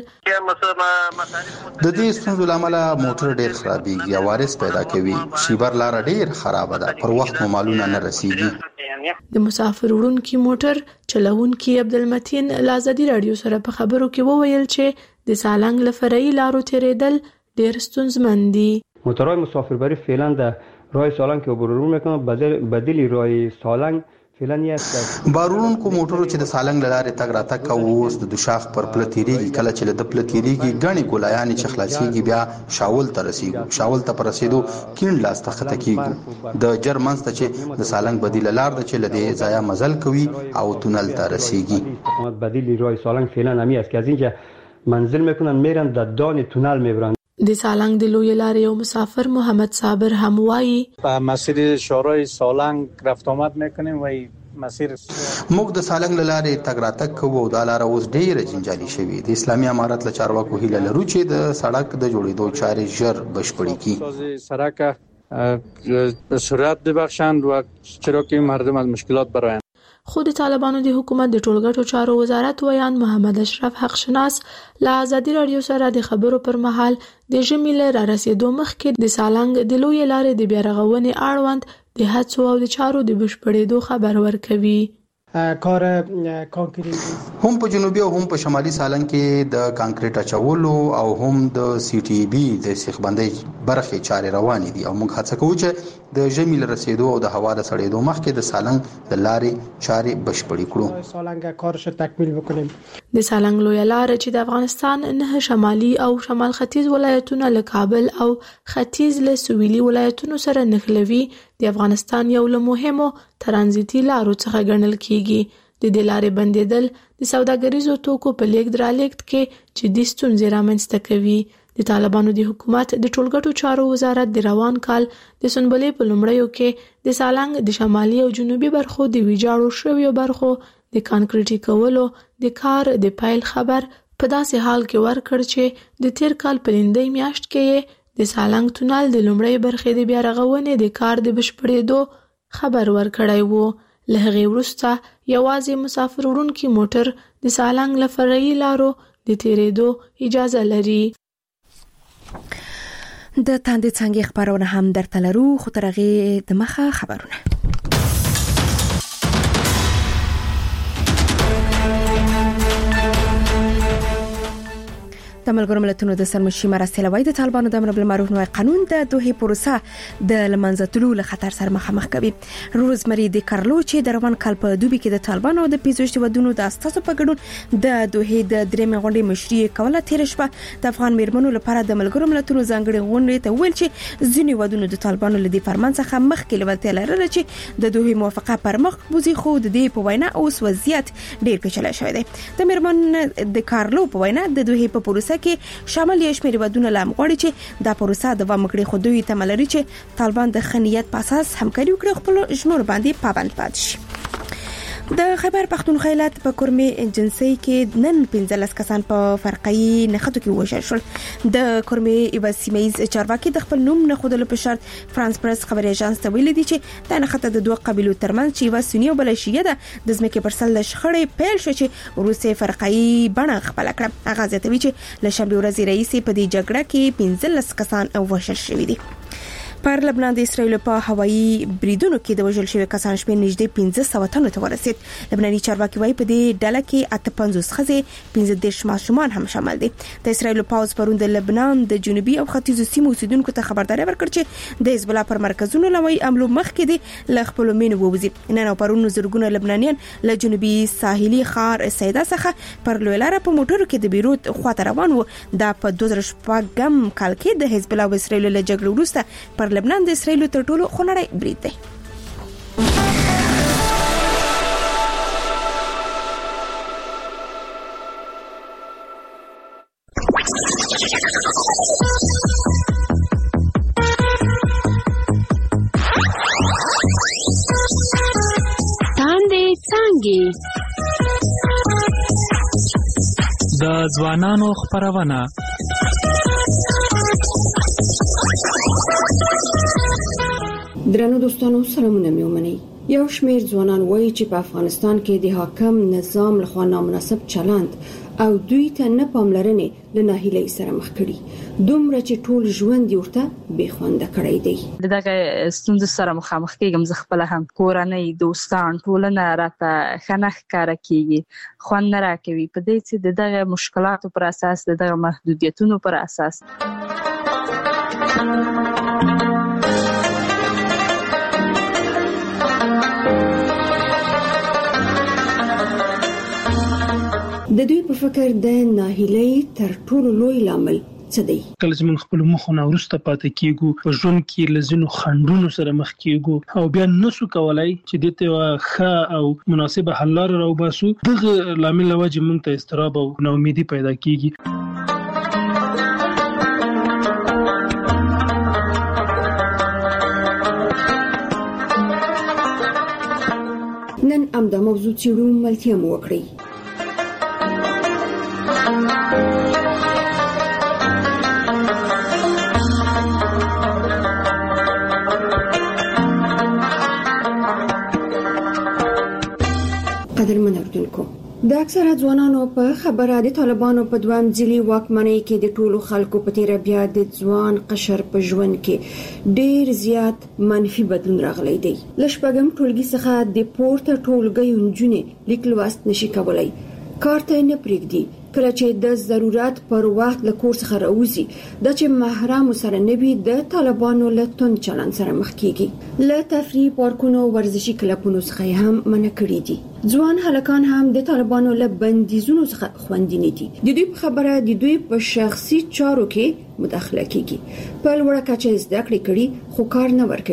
د دې ستونزو لامل موټر ډېر خرابېږي او وارث پیدا کوي. شیبر لار ډېر خراب ده، پر وخت مو مالونه نه رسیږي. د مسافر وړونکي موټر چلوونکي عبدالمتین له ازادي رادیو سره په خبرو کې وویل چې د سالنګ له فرعي لارو تیریدل ډېر ستونزمن دي. موتورهای مسافربری فعلا در راه سالنگ که عبور میکنن بدل بدیل راه سالنگ فعلا نیست. بارونکو موټرو چې د سالنګ لارې تګ راتګ کوي اوس د دوشاخ پر پلتيريږي، کله چې د پلتيريږي غني ګولایان چې خلاصيږي بیا شاول ته رسیږي، شاول ته پر رسیدو کین لاس ته خته کیږي. د جرمنس ته چې د سالنګ بدیل لار د چې لدی ځای مزل کوي او تونل ته رسیږي. بدیل راه سالنگ فعلا نمی است که از اینجا منزل میکنن میرن در دان تونل میبرن. د سالنګ د لوی لارې او مسافر محمد صابر هم وایي په مسیر شورای سالنګ رفت آمد میکنیم و مسیر موږ د سالنګ لارې تګ راتګ کوو او د لار اوس ډېر جنجالي شوی. د اسلامي امارت له چارواکو هیله لرو چې د سړک د جوړېدو چارې ژر بشپړې کړي. سړک به سرعت ببخشند و چرا که مردم از مشکلات برآیند. خود طالبانو د حکومت د ټولګټو چارو وزارت ویان محمد اشرف حق شناس له ازادي رادیو سره د خبرو پر مهال د ژمي له را رسیدو مخکې د سالنګ د لوی لارې د بیارغونې اړوند د هڅو او د چارو د بشپړېدو خبر ورکوي. کار کانکریټ هم په جنوبي او هم په شمالي سالنګ کې د کانکریټ اچولو او هم د سی ټي بي د سیخبندۍ برخې چارې روانې دي او موږ هڅه کوو چې د ژمي له رسیدو او د هوا د سړېدو مخکې د سالنګ د لارې چارې بشپړې کړو. سالنګ کارش تکمیل وکړو. د سالنګ لوی لار چې د افغانستان نه شمالي او شمال ختیځ ولایتونه له کابل او ختیځ له سویلي ولایتونو سره نښلوي د افغانستان یو له مهمو ترانزیتي لارو څخه ګڼل کیږي. د دې لارې بندیدل د سوداګریزو توکو په لیږد رالېږد کې چې د ستونزې رامنځته کوي. د طالبانو د حکومت د ټولګټو چارو وزارت د روان کال د سنبلې په لومړیو کې د سالنګ د شمالي او جنوبي برخو د ویجاړو شویو برخو د کانکریټي کولو د کار د پایل خبر په داسې حال کې ورکړ چې د تیر کال په لندۍ میاشت کې د سالنګ تونل د لومړی برخې د بیا رغونې د کار د بشپړېدو خبر ورکړی وو. له هغې وروسته یوازې مسافر وړونکي موټر د سالنګ له فرعي لارو د تیرېدو اجازه لري. د تاندې څنګه خبرونه هم درته لرو، خو تر هغې د مخه خبرونه. د ملګرو ملتونو د سرمشي مرستې لوي د طالبانو د امر بالمعروف نوی قانون د دوه پروسه د لمنځتلو له خطر سره مخامخ کوي. روزمری د کارلو چې د روان کال په دوبي کې د طالبانو د پیزوشت ودونو د اساسو په ګډون د دوه د درېمې غونډې مشري کوله تیر شپه د افغان میرمنو لپاره د ملګرو ملتونو ځانګړي غونډې ته ویل چې ځینې ودونو د طالبانو له فرمان څخه مخکې لولتیا لرله چې د دوه موافقه پر مخ بوزي، خو د دې په وینا اوس وضعیت ډیر پیچلی شوی دی. د میرمن د کارلو په وینا د دوه په پروسه کې شامل یې شمېر ودونه لام غوړي چې دا پروسه دوام وکړي، خو دوی تملري چې طالبان د خنیت په اساس همکاري وکړي خپل ژمنو باندې پابند پاتې شي. د خیبر پختونخوا ولایت په کورمې جنسي کې نن پنځلس کسان په فرقایي نښتو کې وژل شول. د کورمې یو سیمایز چارواکي د خپل نوم نه خودلو په شرط فرانس پریس خبري اژانس ته ویلي دي چې دا نښته د دوه قبیلو ترمنځ چې یو سنی او بل شیعه ده د ځمکې پر سر شخړې پیل شو چې روسي فرقایي بڼه خپل کړه. هغه ځتوي چې له شنبه ورځې رئیس په دې جګړه کې پنځلس کسان وژل شوي دي. پر لبنان د اسرایل په هوایي بریدونو کې د وژل شوی کسان شمېر نږدې پنځه سوه تنو ته ورسید. لبناني چارواکي وايي په دې ډله کې اته پنځوس ښځې، پنځه دېرش ماشومان هم شامل دي. د اسرایل پوځ پرون د لبنان د جنوبي او ختیځو سیمو اوسیدونکو ته خبرداري ورکړه چې د حزب الله پر مرکزونو لوي عملو مخکې دي له خپل مینو ووزي. نن او پرون زرګونه لبنانیان له جنوبي ساحلي ښار سیدا څخه پر لوی لار په موټرو کې د بیروت خواته روان وو. دا په دوه زره شپږم کال کې د حزب الله او اسرایل له جګړې وروسته پر لبنان د اسرایل تر ټولو خونړی برید دی. تاندې څنګه د ځوانانو خبرونه درنو دوستانو سلامونه مې ومنئ. یو شمېر ځوانان وایي چې په افغانستان کې د حاکم نظام لخوا نامناسب چلند او دوی ته نه پاملرنې له ناهیلۍ سره مخ کړي، دومره چې ټول ژوند یې ورته بې خونده کړی دی. دغه ستونزو سره مخامخ کېږم، زه خپله هم کورنۍ، دوستان، ټولنه راته ښه نه ښکاره کېږي، خوند نه راکوي په دې چې د دغه مشکلاتو پر اساس، د دغه محدودیتونو پر اساس د دوی په فکر د ناهیلۍ تر ټولو لوی لامل څه دی؟ کله چې موږ خپل مخونه ورسته پاتې کیږو، په ژوند کې لزینو خندونو سره مخ کیږو او بیا نسو کولای چې د ته ښه او مناسبه حل لاره راوباسو، دغه لامل وجه موږ ته استراب او ناامیدي پیدا کیږي. نن امدا موضوع چیرو ملتیا مو وکړي. قدرمن اردوونکو، د اکثره ځوانانو په خبره د طالبانو په دوام ځلي واکمنۍ کې د ټولو خلکو په تیر بیا د ځوان قشر په ژوند کې ډیر زیات منفي بدلون راغلی دی. لشپږم ټولګي څخه د پورته ټولګي نجونې لیک لوست نشي کولای، کار ته نه پریږدي، کله چې د ضرورت پر وخت له کور څخه راوځي د چې محرم سره نبی د طالبانو له تون چلن سره مخ کیږي. له تفریح پارکونو ورزشي کلبونو څخه هم منع کړی دي. ځوان هلکان هم د طالبانو له بندیزونو څخه خوندي دي. د دوی په خبره د دوی په شخصي چارو کې مداخله کیږي. په لوړه کچه زده کړې کړي خو کار نه ورکوي.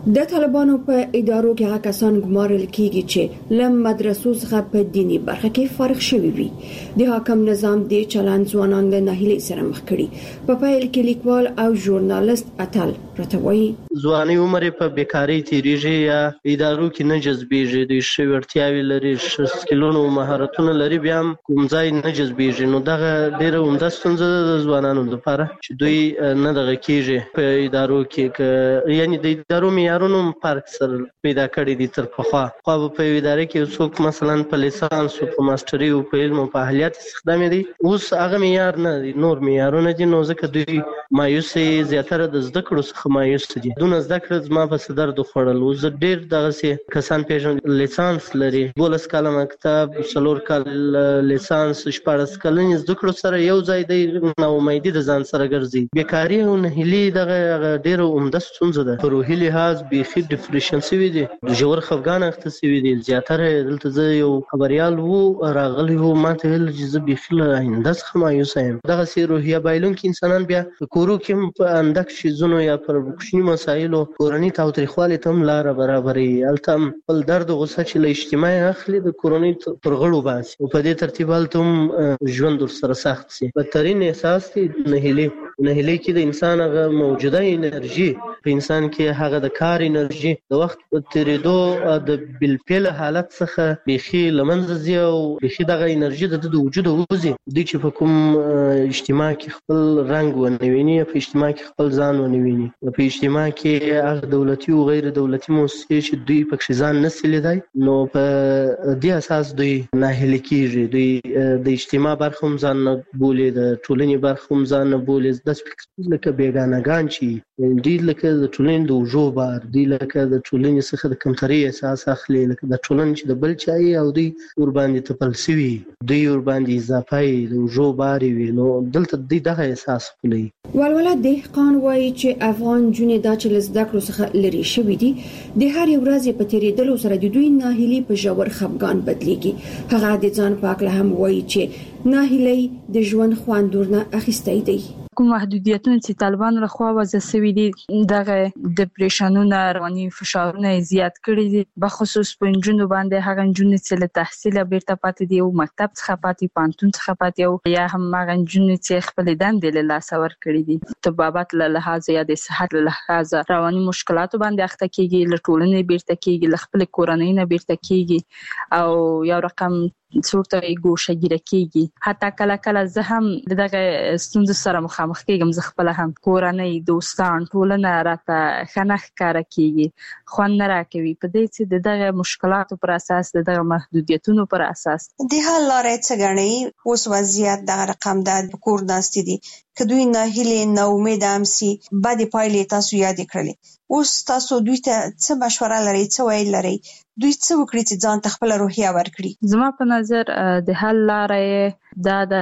د طالبانو په ادارو کې هغه کسان ګمارل کیږي چې لم مدرسو څخه په دینی برخه کې فارغ شوي وي. د حاکم نظام د چلند ځوانان له ناهیلۍ سره مخ کړي. په پیل کې لیکوال او ژورنالیست اتل پرتوي ځواني عمر په بیکاری تیریږي یا ادارو کې نه جذبېږي، د شورتیاوي لري، سکلونو مهارتونه لري، بیا هم کوم ځای نه جذبېږي. نو دغه ډیره عمده ستونزه د ځوانانو لپاره چې دوی نه دغه کیږي په ادارو کې، یعنی د ادارو معیارونو فرق سره پیدا کړی دي تر پخوا. خو په ادارې کې څوک مثلا په لیسانس او په ماستري او په علم او په اهلیت استخدام دي، اوس هغه معیار نه دي، نور معیارونه دي. نو ځکه دوی مایوسي زیاتره د زده کړو څخه مایوس دي. دونه زده کړه زما په صدر د خوړل اوس ډېر دغه کسان پیژن لیسانس لري، دولس کاله مکتب، څلور کال لیسانس، شپاړس کلن زده کړو سره یو ځای دی نو امیدي د ځان سره ګرځي. بیکاری او نهیلي دغه ډېر عمده ستونزه ده. په روحي لحاظ بیخي ډیپریشن شوی دی، ژور خفګان اخته شوی دی. زیاتره دلته زه یو خبريال وو راغلی وو، ماته ویل چې زه بیخي له آینده څخه مایوس یم. دغه سي روحیه بایلونکي انسانان بیا په کورو کې په اندک شیزونو یا پر کوچني مسایلو کورنۍ تاوتریخوالي ته هم لاره برابروي. هلته هم خپل درد او غوسه چې له اجتماع اخلي د کورنۍ پر غړو باسي او په دې ترتیب هلته هم ژوند ورسره سخت شي. بدترین احساس دی نهیلي. نهیلي کې د انسان هغه موجوده انرژي په انسان کې هغه د کار انرژي د وخت په تیریدو د بالفعل حالت څخه بیخي لمنځه ځي او بیخي دغه انرژي د د وجود وځي. دوی چې په کوم اجتماع کې خپل رنګ ونویني، په اجتماع کې خپل ځان ونویني، په اجتماع کې هغه دولتي او غیر دولتي موسسې چې دوی پکې ځان نسي لیدای، نو په دې اساس دوی ناهیلي کیږي. دوی د اجتماع برخه هم ځان نه بولي، د ټولنې برخه هم ځان نه بولي. د لکه بیگانگان چې دوی لکه د ټولنې د وجو بار، دوی لکه د ټولنې څخه د کمترۍ احساس اخلي، لکه د ټولنې چې د بل چای او دوی ور باندې تپل سوي، دوی ور باندې اضافه د وجو بار وي. نو دلته دوی دغه احساس خپلوي. ولوله دهقان وایي چې افغان جونې دا چې زده کړو څخه لري شوي دي، د هر ورځې په تیریدلو سره د دوی ناهیلي په ژور خفګان بدلیږي. هغه د ځان پاک له هم وایي چې ناهیلي د ژوند خوند ورنه اخیستی دی. کوم محدودیتونه چې طالبان له خوا وضع شوي دي، دغه ډیپریشنونه، رواني فشارونه زیات کړي دي، بخصوص په نجونو باندې. هغه نجونې چې له تحصیل بیرته پاتې دي او مکتب څخه پاتې، پانتون څخه پاتې، او یا هم هغه نجونې چې خپل دندې له لاسه ورکړي دي، طبابت له لحاظ یا د صحت له لحاظ رواني مشکلاتو باندې اخته کیږي، له ټولنې بیرته کیږي، له خپل کورنۍ نه بیرته کیږي او یو رقم څورته ګوشهګیره کیږي. حتی کله کله زه هم دغه ستونزو سره مخامخ کیږم. زه خپل هم کورنۍ، دوستان، ټولنه راته ښه نه ښکاره کیږي، خوند نه راکوي. په دې چې دغه مشکلاتو پر اساس، دغه محدودیتونو پر اساس د حل لارې څه ګڼئ؟ اوس وضعیت دغه رقم ده، کور ناستې دي، که دوی ناهیلې نه امیده هم سي، بدې پایلې تاسو یادې کړلې. اوس تاسو دوی ته څه مشوره لرئ، څه ویل لرئ؟ دوی څه وکړي چې ځان ته خپل روحیه ورکړي؟ زما په نظر د حل لارې دا ده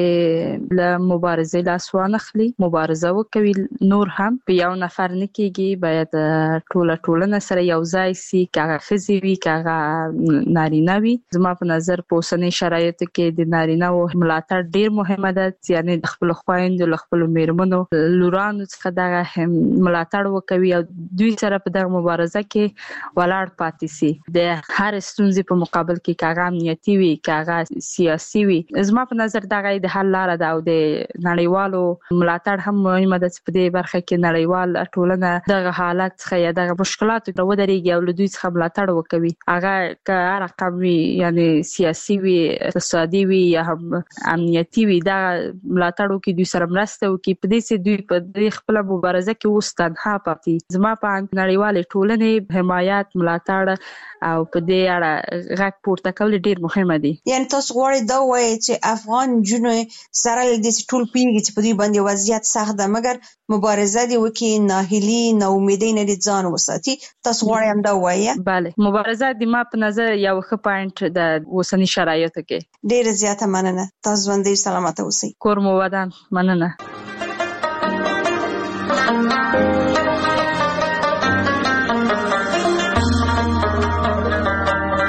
چې له مبارزې لاس وانخلي، مبارزه وکوي. نور هم په یو نفر نه کېږي، باید ټوله ټولنه سره یو ځای سي، که هغه ښځې وي که هغه نارینه وي. زما په نظر په اوسنۍ شرایطو کې د نارینه‌و ملاتړ ډېر مهمه ده، یعنې د خپلو خویندو، له خپلو میرمنو، لورانو څخه دغه ملاتړ وکوي او دوی سره په دغه مبارزه کې ولاړ پاتې سي. د هر ستونزې په مقابل کې که هغه امنیتي وي که هغه سیاسي وي، زما په نظر دغه د حل لاره ده. او د نړیوالو ملاتړ هم مهمه ده چې په دې برخه کې نړیوال ټولنه دغه حالت څخه یا دغه مشکلاتو ته ودرېږي او له دوی څخه ملاتړ وکوي. هغه که هر رقم وي، یعنې سیاسي وي، اقتصادي وي یا هم امنیتي وي، دغه ملاتړ وکړي، دوی سره مرسته وکړي، په دې چې دوی په دې خپله مبارزه کې اوس تنها پاتې. زما په اند نړیوالې ټولنې حمایت، ملاتړ او په دې اړه غږ پورته کول ډېر مهمه دي. یعنې تاسو غواړئ دا ووایئ چې افغان جنونو سره له دې چې ټول پوهېږي چې په دوی باندې وضعیت سخت ده، مګر مبارزه دې وکړي، ناهیلي، ناامیدۍ نه دې ځان وساتي. تاسو غواړئ همدا ووایئ؟ بله، مبارزه د ما په نظر یو ښه پوینټ د اوسني شرایطو کې. ډېره زیاته مننه. تاسو ژوندۍ سلامته اوسئ. کور مو ودان. مننه.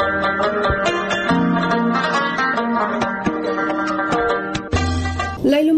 لیلما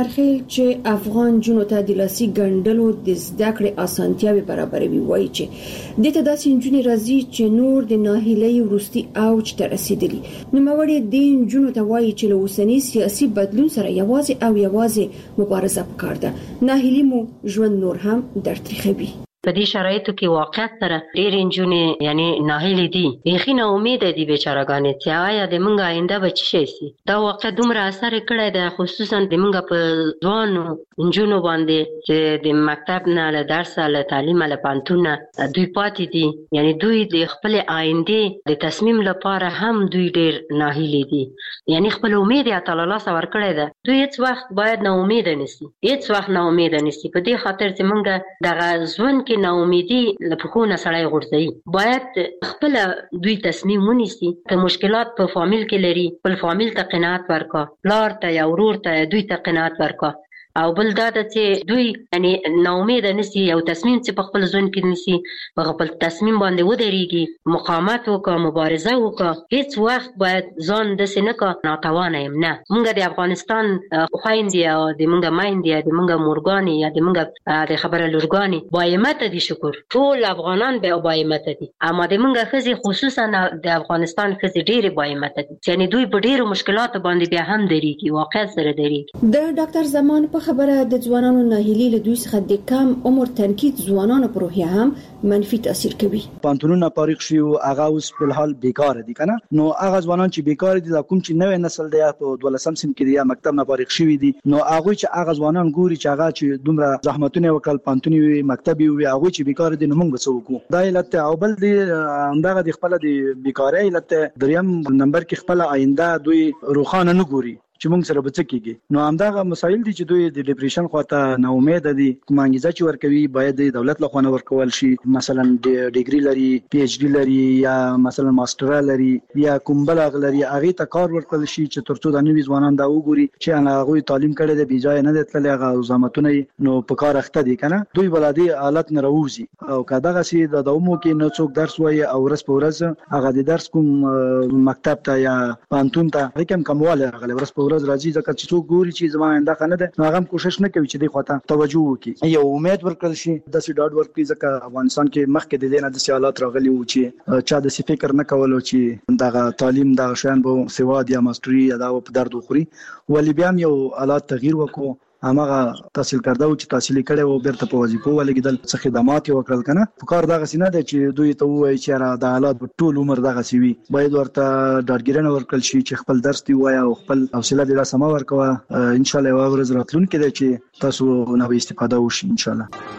خیل چې افغان جنو ته د لاسي ګڼډلو د زده کړې اسانتیاوي برابروي وایي چې د تداسي جنونی راځي چې نور د ناهیلۍ ورستي اوج ته رسیدلی. نو موري د جنو ته وایي چې له اوسنی سیاسي بدلون سره یوازې او یوازې مبارزه وکړه. ناهیلي مو ژوند نور هم درتریخوي. په دې شرایطو کې واقعیت سره ډېر انجونې یعنی ناهیلې دي، بیخي نه امید دي بیچارهګانې چې آیا د موږ آینده به څه شي سي. دا واقع دومره اثر کړی دی خصوصا د موږ په ځوانو انجونو باندې چې د مکتب نه له درسه له تعلیم له پانتون دوی پاتې دي، یعنی دوی د خپل آینده د تصمیم لپاره هم دوی ډېر ناهیلې دي، یعنی خپل امید یې تعالی الله سره ورکړی دی. دوی هیڅ وخت باید نه امید نشي، هیڅ وخت نه امید نشي، په دې خاطر چې موږ دغه ژوند نا امیدي لپخونه سړی غورځي. باید خپل دوی تصمیم ونیسي که مشکلات په فامیل کې لري خپل فامیل ته قناعت ورکا، پلار ته یا ورور ته دوی ته قناعت ورکا، او بل دا چې دوی یعنی نا امید نشي او تصمیم چې په خپل ژوند کې نشي په خپل تصمیم باندې ودرېږي، مقاومت وکړه، مبارزه وکړه. هیڅ وخت باید ځان داسې نه کړه ناتوانه یم. نه، موږ د افغانستان خویندې او د موږ میندې د موږ مورګانې یا د موږ د خبره لورګانې باهمته دي. شکر ټول افغانان به باهمته دي، اما د موږ ښځې خصوصا د افغانستان ښځې ډېرې باهمته دي، یعنی دوی په ډېرو مشکلاتو باندې بیا هم درېږي، واقعیت سره درېږي. د ډاکټر زمان په خبره د ځوانانو ناهیلي له دوی څخه د کم عمر تنکید ځوانانو پر روحیه هم منفي تاثیر کوي. پانتونونه فارغ شي او هغه اوس په الحال بیکار دي کنه، نو هغه ځوانان چې بیکار دي د کوم چې نوې نسل دی په دولسم سم کې دی مکتب نه فارغ شوی دي، نو هغه چې هغه ځوانان ګوري چې هغه چې دومره زحمتونه وکړل پانتونی وي مکتب وي هغه چې بیکار دي، نو موږ به څه وکړو؟ دا علت او بل دی همدغه د خپل د بیکاری علت دریم نمبر کې خپل آینده دوی روخانه نه ګوري چې موږ سره به څه کیږي. نو همدغه مسایل دي چې دوی د ډیپریشن خواته نا امید دي. کوم انګیزه چې ورکوي باید د دولت لخوا نه ورکول شي، مثلا د ډیګري لري، پی ایچ ډی لري، یا مثلا ماستر لري، یا کوم بل غلري هغه ته کار ورکول شي چې ترڅو د نوي ځوانان دا وګوري چې هغه تعلیم کړي د بیځای نه دتل هغه زحمتونه نو په کار اخته دي کنه، دوی بلادي حالت نه راوځي. او کداغه سي د دومو کې نو څوک درس وایي او ورځ په ورځ هغه د درس کوم مکتب ته یا پانتون ته هیڅ کمواله هغه ورځ په ورځ راځي، ځکه چې څوک ګوري چې زما آینده کنه ده، هغه هم کوشش نه کوي چې د خواته توجه وکړي، یو امید ورکړل شي د سي ډاډ ورکړي. ځکه افغانستان کې مخکې د دې نه د حالات راغلي وو چې چا د فکر نه کولو چې دغه تعلیم د شان بو سواد یا ماستری یا د درد خوري، ولې بیا یو حالات تغییر وکړو. همغه تحصیل کرده او چې تحصیل کړي او بیرته په وظیفه ولګیدل څه خدمات یې وکړل کنه. فکر دغه سینه ده چې دوی ته وایي چې را د حالات ټول عمر دغه سی وي، باید ورته ډاډګیرنه ورکړل شي چې خپل درس دی وایي او خپل حوصله دې را سم ورکوه. ان شاء الله یو ورځ راتلونکي ده چې تاسو نه به استفاده وشي ان شاء الله.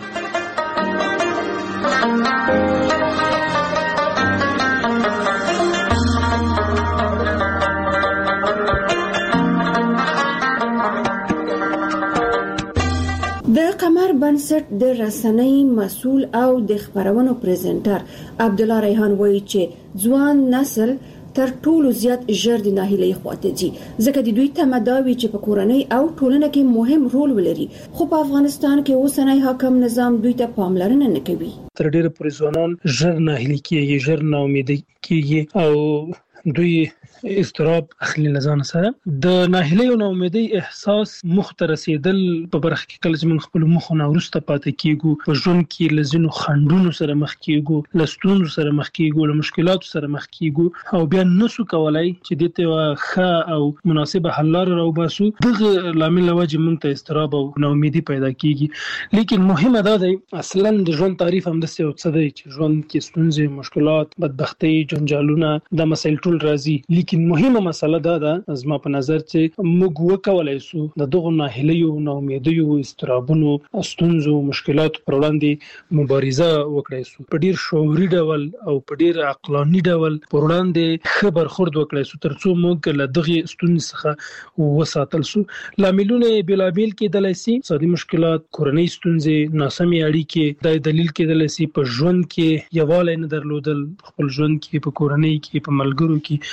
د قمر بنسټ د رسنۍ مسول او د خبرونو پریزنټر عبد الله ریحان وایي چې ځوان نسل تر ټولو زیات ژر د ناهیلۍ خواته ځي، ځکه د دوی تمداوي چې په کورنۍ او ټولنه کې مهم رول ولري، خو په افغانستان کې اوسنۍ حاکم نظام دوی ته پاملرنه نه کوي. تر ډیره پورې ځوانان ژر ناهیلي کیږي، ژر نا امید کیږي او دوی استراب اخلي لزان سره. د ناهیلۍ او نا امیدۍ احساس مخ ته رسیدل په برخه کې کله چې موږ خپل مخونه ورسته پاتې کیږو، په ژوند کې لزینو خندونو سره مخ کیږو، لستونو سره مخ کیږو، له مشکلاتو سره مخ کیږو او بیا نسو کولای چې دته ښه او مناسبه حل لار راوباسو. دغه لامل لوجه موږ ته استراب او نا امیدي پیدا کیږي. لیکن مهمه دا ده اصلا د ژوند تعریف هم د څه څه دی چې ژوند کې ستونزې، مشکلات، بدبختۍ، جنجالونه د مسایل ټول راځي، لیکن مهمه مسله دا ده زما په نظر چې موږ وکولای شو د دغه ناهیلیو، نا امیدیو، استرابونو، ستونزو، مشکلاتو پر وړاندې مبارزه وکړای شو په ډیر شعوري ډول او په ډیر عقلاني ډول پر وړاندې ښه برخورد وکړای شو ترڅو موږ له دغه ستونزې څخه وساتل شو. لاملونه بېلابېل کېدلای شي، اقتصادي مشکلات، کورنۍ ستونزې، ناسمې اړیکې، دا دلیل کېدلای شي په ژوند کې یووالی نه درلودل، خپل ژوند کې په کورنۍ کې په ملګرو کې دغه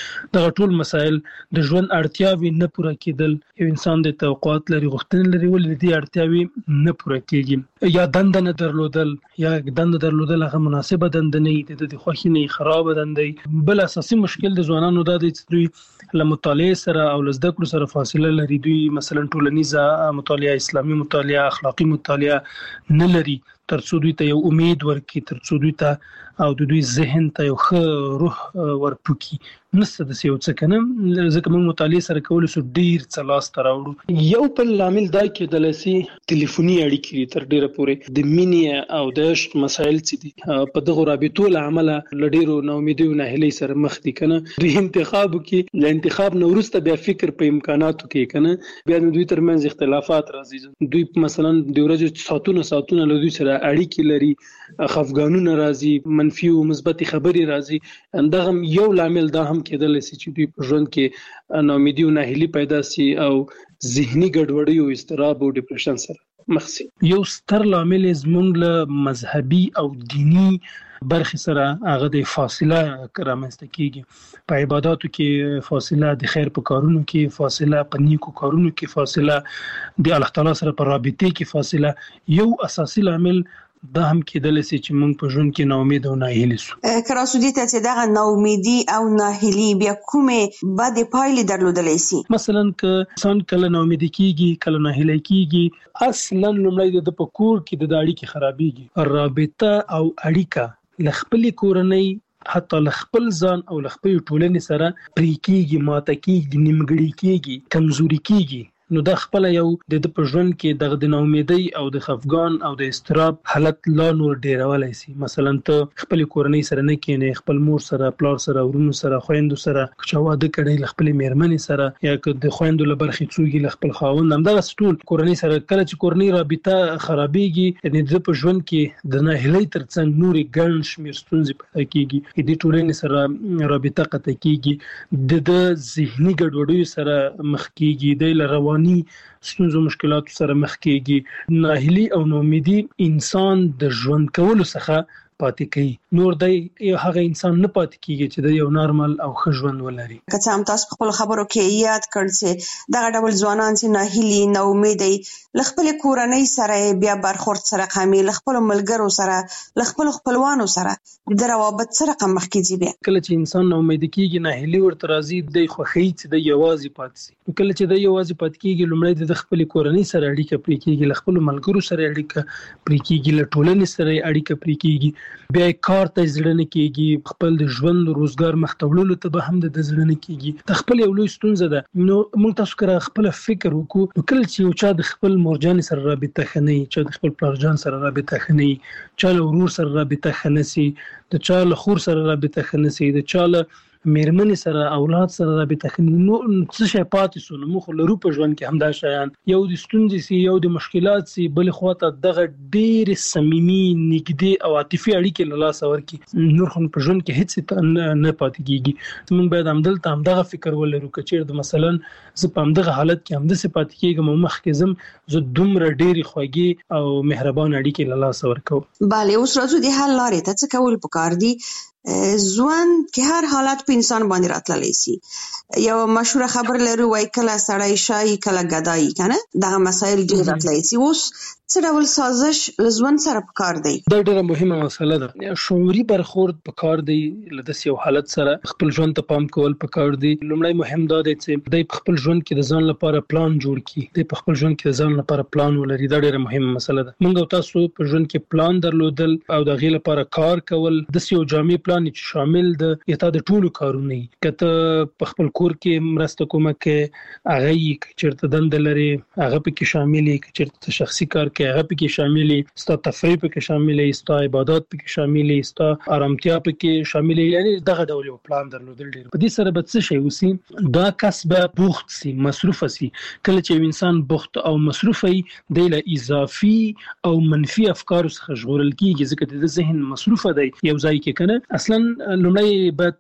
دا ټول مسایل د ژوند اړتیاوي نه پوره کېدل. یو انسان د توقعات لري، غوښتنې لري، ولې دې اړتیاوي نه پوره کېږي، یا دنده نه درلودل، یا دنده درلودل هغه مناسبه دنده نه وي، د خوښي نه خراب دنده. بل اساسي مشکل د ځوانانو دا دی چې دوی له مطالعه سره او له زده کړو سره فاصله لري. دوی مثلا ټولنیزه مطالعه، اسلامي مطالعه، اخلاقی مطالعه نه لري، ترڅو دوی ته یو امید ورکړي، ترڅو دوی ته او د دوی ذهن ته یو ښه روح ورپوکي. نسته د یو څه کنه، ځکه موږ مطالعه سره کول سو ډیر څه لاس ته راوړو. یو بل لامل دا کېدلی سي ټلیفوني اړیکې تر ډیره پورې د مینې او د عشق مسایل چې دي په دغه رابطو له امله له ډیرو ناامیدۍ او ناهیلۍ سره مخ دي کنه. دوی انتخاب کې له انتخاب نه وروسته بیا فکر په امکاناتو کې کنه، بیا دوی ترمنځ اختلافات راځي. دوی مثلا د ورځې ساعتونه ساعتونه له دوی سره اړیکې لري، خفګانونه راځي، منفي او مثبت خبرې راځي. دغه یو لامل دا هم کېدلی سي چې دوی په ژوند کې ناامیدي او ناهیلي پیدا سي او ذهني ګډوډي او اضطراب او ډیپریشن سره مخ سي. یو ستر لامل زموږ له مذهبي او دینی برخې سره هغه د فاصله رامنځته کیږي. په عبادتو کې فاصله، د خیر په کارونو کې فاصله، په نیکو کارونو کې فاصله، د الله تعالی سره په رابطه کې فاصله. یو اساسي لامل دا هم کېدلی سي چې موږ په ژوند کې ناامید او ناهیلي سو. کراسو دي ته چې دغه ناامیدي او ناهیلي بیا کومې بد پایلې درلودلی سي؟ مثلا که انسان کله ناامیدي کیږي، کله ناهیلی کیږي، اصلا لومړی د په کور کې د اړیکې خرابېږي. رابطه او اړیکه له خپلې کورنۍ حتی له خپل ځان او له خپلې ټولنې سره پرې کېږي، ماته کېږي، نیمګړې کېږي، کمزوري کېږي. نو دا خپل یو د په ژوند کې دغه د ناامیدۍ او د خفګان او د اضطراب حالت لا نور ډیرولای شي. مثلا ته خپل کورنۍ سره نه کېنې، خپل مور سره، پلار سره، ورونو سره، خويندو سره، چې واده کړي، خپل میرمنې سره، یا که د خويندو له برخې څوګي له خپل خاوند، همدغه ټول کورنۍ سره کله چې کورنۍ رابطه خرابېږي، یعنی د په ژوند کې د ناهیلۍ ترڅنګ نورې ګڼ شمېر ستونزې پیدا کېږي، د ټولنې سره رابطه قطع کېږي، د ذهني ګډوډیو سره مخ کېږي، د رواني ستونزو مشکلاتو سره مخ کېږي. ناهیلي او ناامیدي انسان د ژوند کولو څخه پاتې کوي. نور دی یو هغه انسان نه پاتې کېږي چې د یو نارمل او ښه ژوند ولري. که څه هم تاسو په خپلو خبرو کې یاد کړ چې دغه ډول ځوانان چې ناهیلي، ناامیدي، له خپلې کورنۍ سره بیا برخورد سره کمې، له خپلو ملګرو سره، له خپلو خپلوانو سره د روابط څه رقم مخکې ځي. بیا کله چې انسان ناامیده کېږي، ناهیلي ورته راځي، دی خوښوي چې دی یوازې پاتې شي. کله چې دی یوازې پاتې کېږي، لومړی د خپلې کورنۍ سره اړیکه پرې کېږي، له خپلو ملګرو سره اړیکه پرې کېږي، له ټولنې سره اړیکه پرې کېږي، بیا کار ته زړه نه کېږي، خپل د ژوند روزګار مخ ته وړلو ته به هم د زړه نه کېږي. د خپل یو لوی ستونزه ده. نو موږ تاسو کړه خپل فکر وکړو، نو کله چې یو چا د خپل مورجان سره رابطه خني، چې د خپل پلارجان سره رابطه خني، چا له ورور سره رابطه خنسي، د چا له خور سره رابطه خنسي، د چا له میرمنې سره، اولاد سره رابطه خني، نو څه شي پاتې سو. نو موږ لرو په ژوند کې همدا شیان، یو د ستونزې سي، یو د مشکلات سي، بل خو ته دغه ډېر صمیمي، نږدې او عاطفي اړیکې له لاسه ورکړي، نور خو په ژوند کې هیڅ نه پاتې کیږي. موږ باید همدلته همدغه فکر ولرو، که چیرته مثلا زه په همدغه حالت کې همداسې پاتې کیږم او مخکې ځم، زه دومره ډېرې خوږې او مهربان اړیکې له لاسه ورکوم. بله، اوس راځو د حل لارې ته. څه کول پکار دي؟ ژوند کې هر حالت په انسان باندې راتللی سي. یو مشهور خبر لري، وای کله سړی شای کله ګدای، کنه دغه مسایل ډیر راتللی سي. اوس څه ډول سازش له ژوند سره پکار دی؟ دا ډیره مهمه مسله ده. شعوري برخورد پکار دی له داسې یو حالت سره. خپل ژوند ته پام کول پکار دی. لومړی مهم دا دی چې د خپل ژوند کې د ځان لپاره پلان جوړ کړي، د خپل ژوند کې د ځان لپاره پلان ولري. دا ډیره مهمه مسله ده. موږ او تاسو په ژوند کې پلان درلودل او د غي لپاره کار کول، د یو جامع پلان چې شامل ده یتا د ټولو کارونه، کته په خپل کور کې مرسته کومه کې هغه چیرته دند لري هغه پکې شامل، چې شخصي کار کې هغه پکې شامل، ستا تفریح پکې شامل، ستا عبادت پکې شامل، ستا آرامتیا پکې شامل. یعنی دغه ډول یو پلان درلودل ډیر. په دې سره به څه شي وسی؟ دا کسب بوخت سي، مصروف سي. کله چې انسان بوخت او مصروف وي، د له اضافي او منفي افکار څخه ژغورل کیږي، ځکه د ذهن مصروف دی یو ځای کې کنه. اصلا لومړی باید د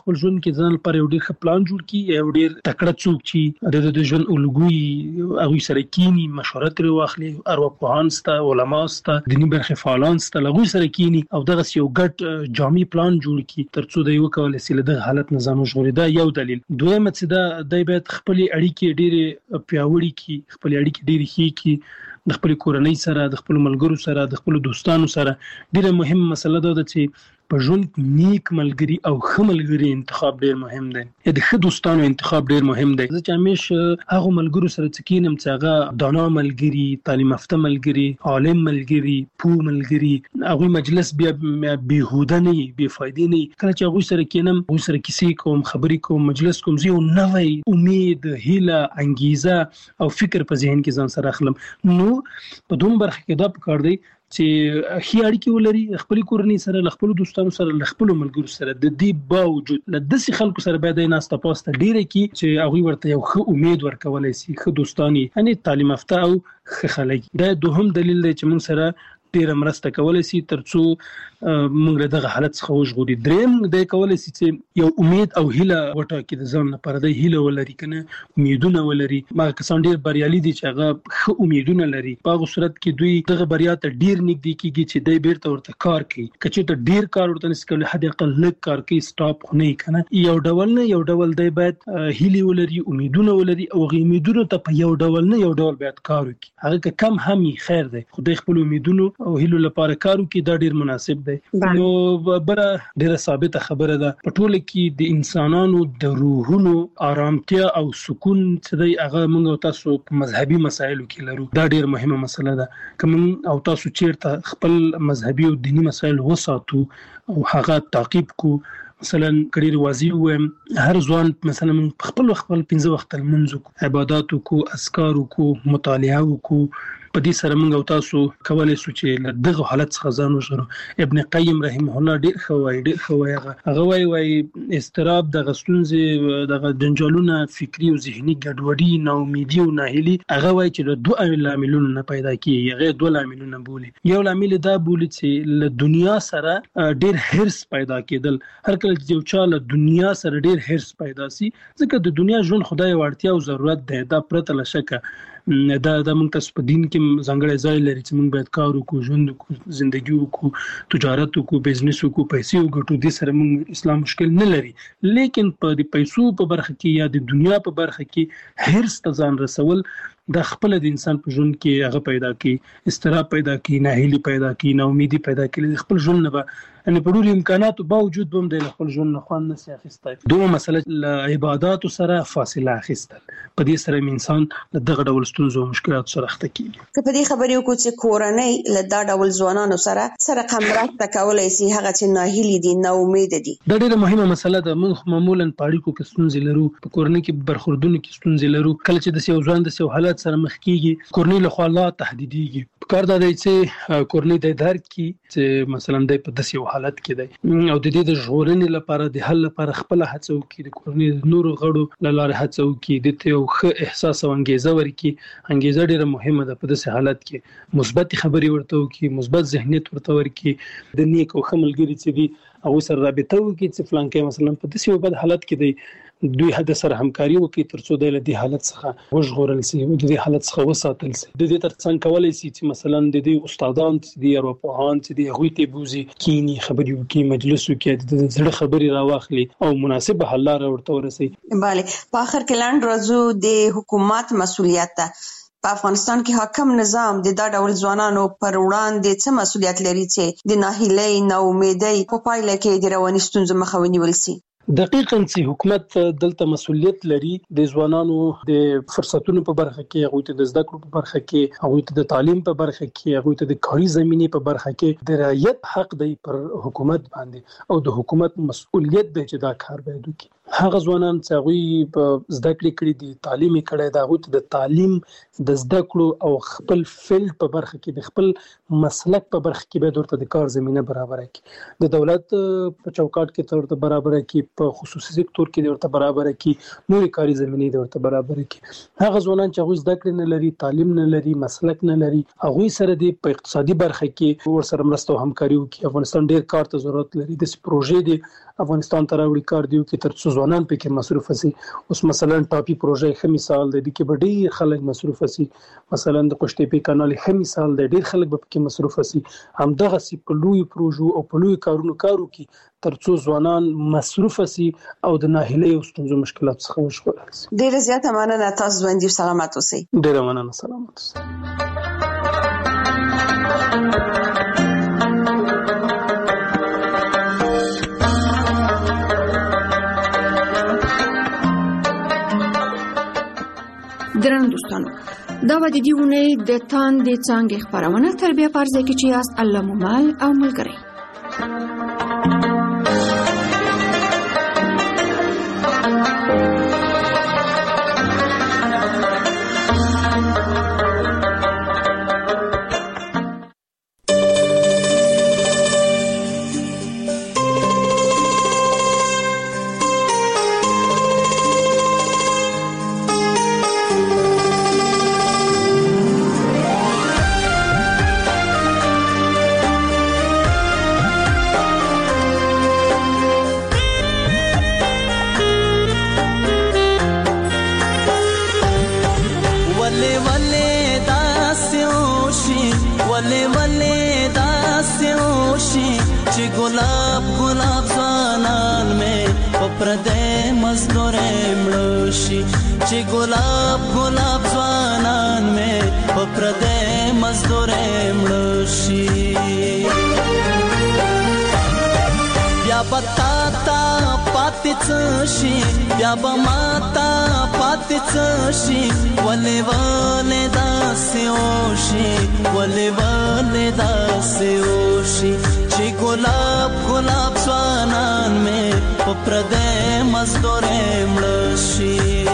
خپل ژوند کې ځان لپاره یو ډیر ښه پلان جوړ کړي، یو ډیر تکړه څوک چې د ژوند الګوي هغه سره کینی مشوره ترې واخلي، ارواپوهان سته، علما سته، دینی برخې فعالان سته، لغوي سره کینی او دغه یو ګډ جامع پلان جوړ کړي ترڅو د یو کولای سي له حالت نظام ژغوري. دا یو دلیل. دویمه چې دا د باید خپل اړیکې ډېرې پیاوړې کړي، خپل اړیکې ډېرې ښې کړي د خپل کورنۍ سره، د خپل ملګرو سره، د خپل دوستانو سره. ډېره مهمه مسله ده چې په ژوند کې نیک ملګری او ښه ملګری انتخاب ډېر مهم دی، یا د ښه دوستانو انتخاب ډېر مهم دی. زه چې همیشه هغه ملګرو سره چې کینم چې هغه دانا ملګري، تعلیم یافته ملګري، عالم ملګري، پوه ملګري، هغوی مجلس بیا بېهوده نه وي، بې فایدې نه وي. کله چې هغوی سره کینم، هغوی سره کیسې کوم، خبرې کوم، مجلس کوم، زه یو نوی امید، هیله، انګیزه او فکر په ذهن کې ځان سره اخلم. نو په دوم برخه کې دا پکار دی چې ښې اړیکې ولري خپل کورنۍ سره، له خپلو دوستانو سره، له خپلو ملګرو سره. د دې باوجود له داسې خلکو سره باید یې ناسته پاسته ډېره کړي چې هغوی ورته یو ښه امید ورکولی سي، ښه دوستان یعنې تعلیم یافته او ښه خلک. دا دوهم دلیل دی چې موږ سره ډېره مرسته کولی سي ترڅو موږ له دغه حالت څخه وژغوري. دریم دی کولی سي چې یو امید او هیله وټاکي د ځان لپاره، دی هیله ولري که نه امیدونه ولري. هغه کسان ډېر بریالي دي چې هغه ښه امیدونه لري. په هغه صورت کې دوی دغه بریا ته ډېر نږدې کېږي چې دی بیرته ورته کار کوي. که چېرته ډېر کار ورته نشي کولی، حد اقل لږ کار کوي، سټاپ خو نه وي که نه. یو ډول نه یو ډول دی باید هیلې ولري، امیدونه ولري او هغې امیدونو ته په یو ډول نه یو ډول باید کار وکړي. هغه که کم هم وي خیر دی، خو دی خپلو امیدونو او هیلو لپاره کار وکړي، دا ډېر مناسب دی. نو بره ډیره ثابته خبره ده په ټوله کې د انسانانو د روحونو آرامتیا او سکون چې دی هغه موږ او تاسو په مذهبي مسایلو کې لرو. دا ډیره مهمه مسله ده. که موږ او تاسو چیرته خپل مذهبي او دینی مسایل وساتو او هغه تعقیب کو، مثلا کډیر واضح ویم هر ځوان مثلا موږ خپل خپل پنځه وخت لمونځ کو، عبادت کو، اذکار کو، مطالعه کو، په دې سره موږ او تاسو کولی شو چې له دغه حالت څخه ځان وژغورو. ابن قیم رحمه الله ډېر ښه وایي، ډېر ښه وایي. هغه هغه وایي وایي اضطراب، دغه ستونزې، دغه جنجالونه، فکري او ذهني ګډوډي، ناامیدي او ناهیلي، هغه وایي چې له دوه لاملونو نه پیدا کېږي. هغه دوه لاملونه بولي. یو لامل دا بولي چې له دنیا سره ډېر حرص پیدا کېدل. هر کله چې یو چا له دنیا سره ډېر حرص پیدا سي، ځکه د دنیا ژوند خدای یو اړتیا او ضرورت دی، دا پرته له شکه. دا د موږ تاسو په دین کې ځانګړی ځای لري چې موږ باید کار وکړو، ژوند وکړو، زندگی وکړو، تجارت وکړو، بزنس وکړو، پیسې وګټو. دې سره موږ اسلام مشکل نه لري. لیکن په د پیسو په برخه کې یا د دنیا په برخه کې حرص ته ځان رسول د خپل د انسان په ژوند کې هغه پیدا کوي، اضطراب پیدا کوي، ناهیلي پیدا کوي، ناامیدي پیدا کوي. خپل ژوند نه به یعنې په ډېرو امکاناتو باوجود به هم دی له خپل ژوند نه خوند نشي اخیستی. دویمه مسله له عباداتو سره فاصله اخیستل. په دې سره انسان له دغه ډول ستونزو او مشکلاتو سره اخته کېږي. که په دې خبرې وکړو چې کورنۍ له دا ډول ځوانانو سره سره مرسته کولی سي هغه چې ناهیلي دي، ناامیده دي، دا ډېره مهمه مسله ده. موږ معمولا په اړیکو کې ستونزې لرو، په کورنۍ کې برخوردونو کې ستونزې لرو. کله چې داسې یو ځوان داسې یو حالت سره مخ کېږي، کورنۍ له خوا لا تهدیدېږي. پکار دا دی چې کورنۍ دی درک کړي چې مثلا دی په داسې یو حالت کې دی او د دې د ژغورنې لپاره، د حل لپاره خپله هڅه وکړي، د کورنۍ د نورو غړو له لارې هڅه وکړي، دې ته یو ښه احساس او انګیزه ورکړي. انګیزه ډېره مهمه ده په داسې حالت کې. مثبت خبرې ورته وکړي، مثبت ذهنیت ورته ورکړي. د نیک او ښه ملګري چې دي هغوی سره رابطه وکړي چې فلانکی مثلا په داسې یو بد حالت کې دی، دوی حد سره همکاري وکړي ترڅو دی له دې حالت څخه وژغورل سي، د دې حالت څخه وساتل سي. د دې ترڅنګ کولی سي چې مثلا د دې استادان چې دي، ارواپوهان چې دي، هغوی ته بوزي، کینی خبرې وکړي، مجلس وکړي، د زړه خبرې راواخلي او مناسب حل لاره ورته ورسوي. بله، په آخر کې لاند راځو د حکومت مسؤلیت ته. په افغانستان کې حاکم نظام د دا ډول ځوانانو پر وړاندې څه مسؤلیت لري چې د ناهیلۍ، ناامیدۍ په پایله کې د رواني ستونزو مخه ونیول سي؟ دقیقاً چې حکومت دلته مسؤلیت لري د ځوانانو د فرصتونو په برخه کې، هغوی ته د زده کړو په برخه کې، هغوی ته د تعلیم په برخه کې، هغوی ته د کاري زمینې په برخه کې د رعایت حق دی پر حکومت باندې او د حکومت مسؤلیت دی چې دا کار باید وکړي. هغه ځوانان چې هغوی په زده کړې کړي دي، تعلیم یې کړی دی، هغوی ته د تعلیم د زده کړو او خپل فیلډ په برخه کې د خپل مسلک په برخه کې باید ورته د کار زمینه برابره کړي، د دولت په چوکاټ کې ورته برابره کړي، په خصوصي سکتور کې ورته برابره کړي، نورې کاري زمینې ورته برابره کړي. هغه ځوانان چې هغوی زده کړې نه لري، تعلیم نه لري، مسلک نه لري، هغوی سره د په اقتصادي برخه کې ورسره مرسته او همکاري وکړي. افغانستان ډېر کار ته ضرورت لري، داسې پروژې دي افغانستان ته راوړي کار دی چې تر څو ځوانان پکې مصروف شي. اوس مثلا ټاپي پروژه ښه مثال دی کې به ډېر خلک مصروف شي، مثلا د قشتېپې کانال ښه مثال دی، ډېر خلک به پکې مصروف شي. همدغه سي په لوی پروژو او په لوی کارونو کارو کې تر څو ځوانان مصروف شي او د ناهیلۍ او ستونزو مشکلات څخه وژغورل شي. ډېر زیات مننه، تاسو ژوندي سلامت اوسئ. ډېر مننه، سلامت اوسئ. درنو دوستانو، دا و د دې اونۍ د تاندې څانګې خپرونه. تر بیا په ارزه کې چې یاست الله مو مل او ملګری. بیا به ماتا پاتې څه شي، ولې ولې داسې وشي، ولې ولې داسې وشي چې ګلاب ګلاب ځوانان مې په پردی مزدورۍ مړه شي.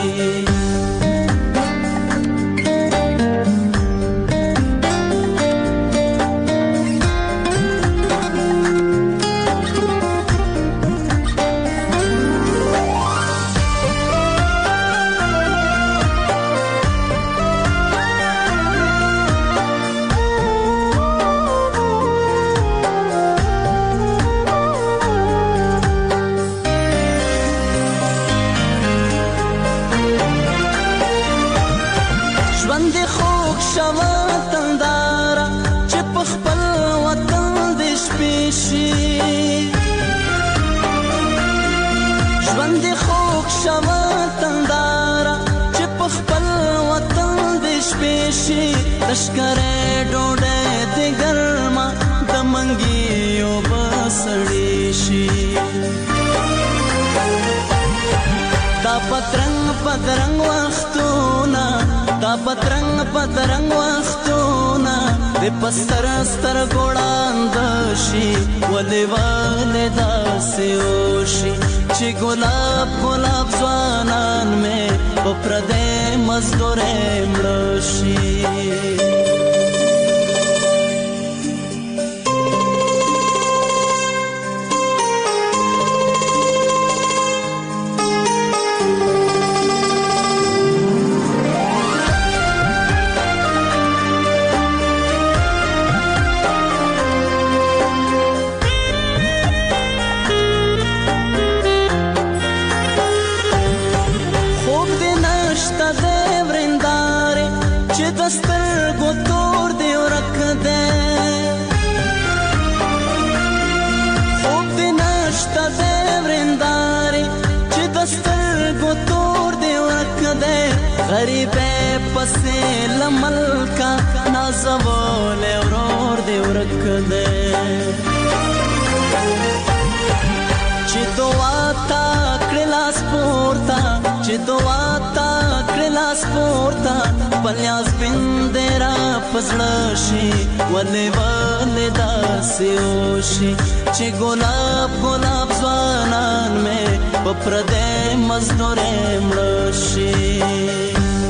لشکره ډوډۍ د ګرمه د منګیو بسړې شي، دا پترنګ پترنګ وختونه، دا پترنګ پترنګ وختونه د پستر ستر ګوړاند شي، ولې ولې داسې وشي چې ګلاب ګلاب ځوانان مې په پردی مزدورۍ مړه شي. غریبه پسې لملکا نازول ورور دی ورک دی، چې دعا تا کړه لاس پورتا، چې دعا تا کړه لاس پورتا، پلیاس بندرا پزړه شي، ولې ولې داسې وشي چې ګلاب ګلاب ځوانان مې په پردې مزدورې مړه شي.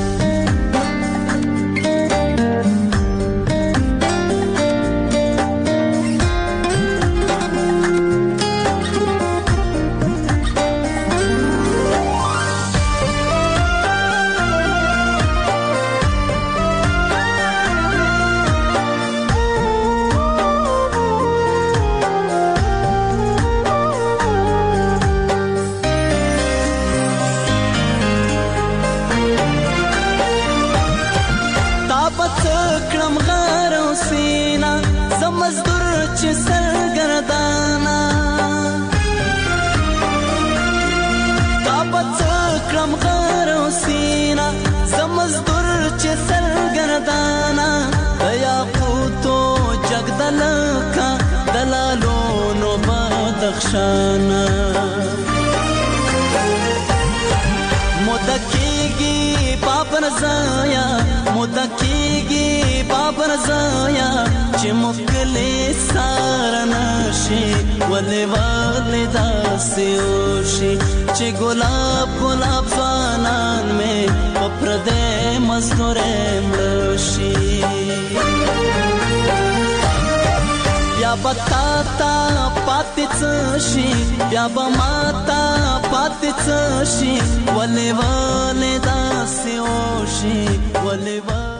خشانا مدکیگی بابر زایا مدکیگی بابر زایا چه مکلی سارناشی ولی ولی داسیوشی چه گلاب گلاب زوانان میں پپردے مزدور ملوشی بیا بتاتا پاتې څه شي بیا به ماتا پاتې څه شي ولې ولې داسې وشي ولې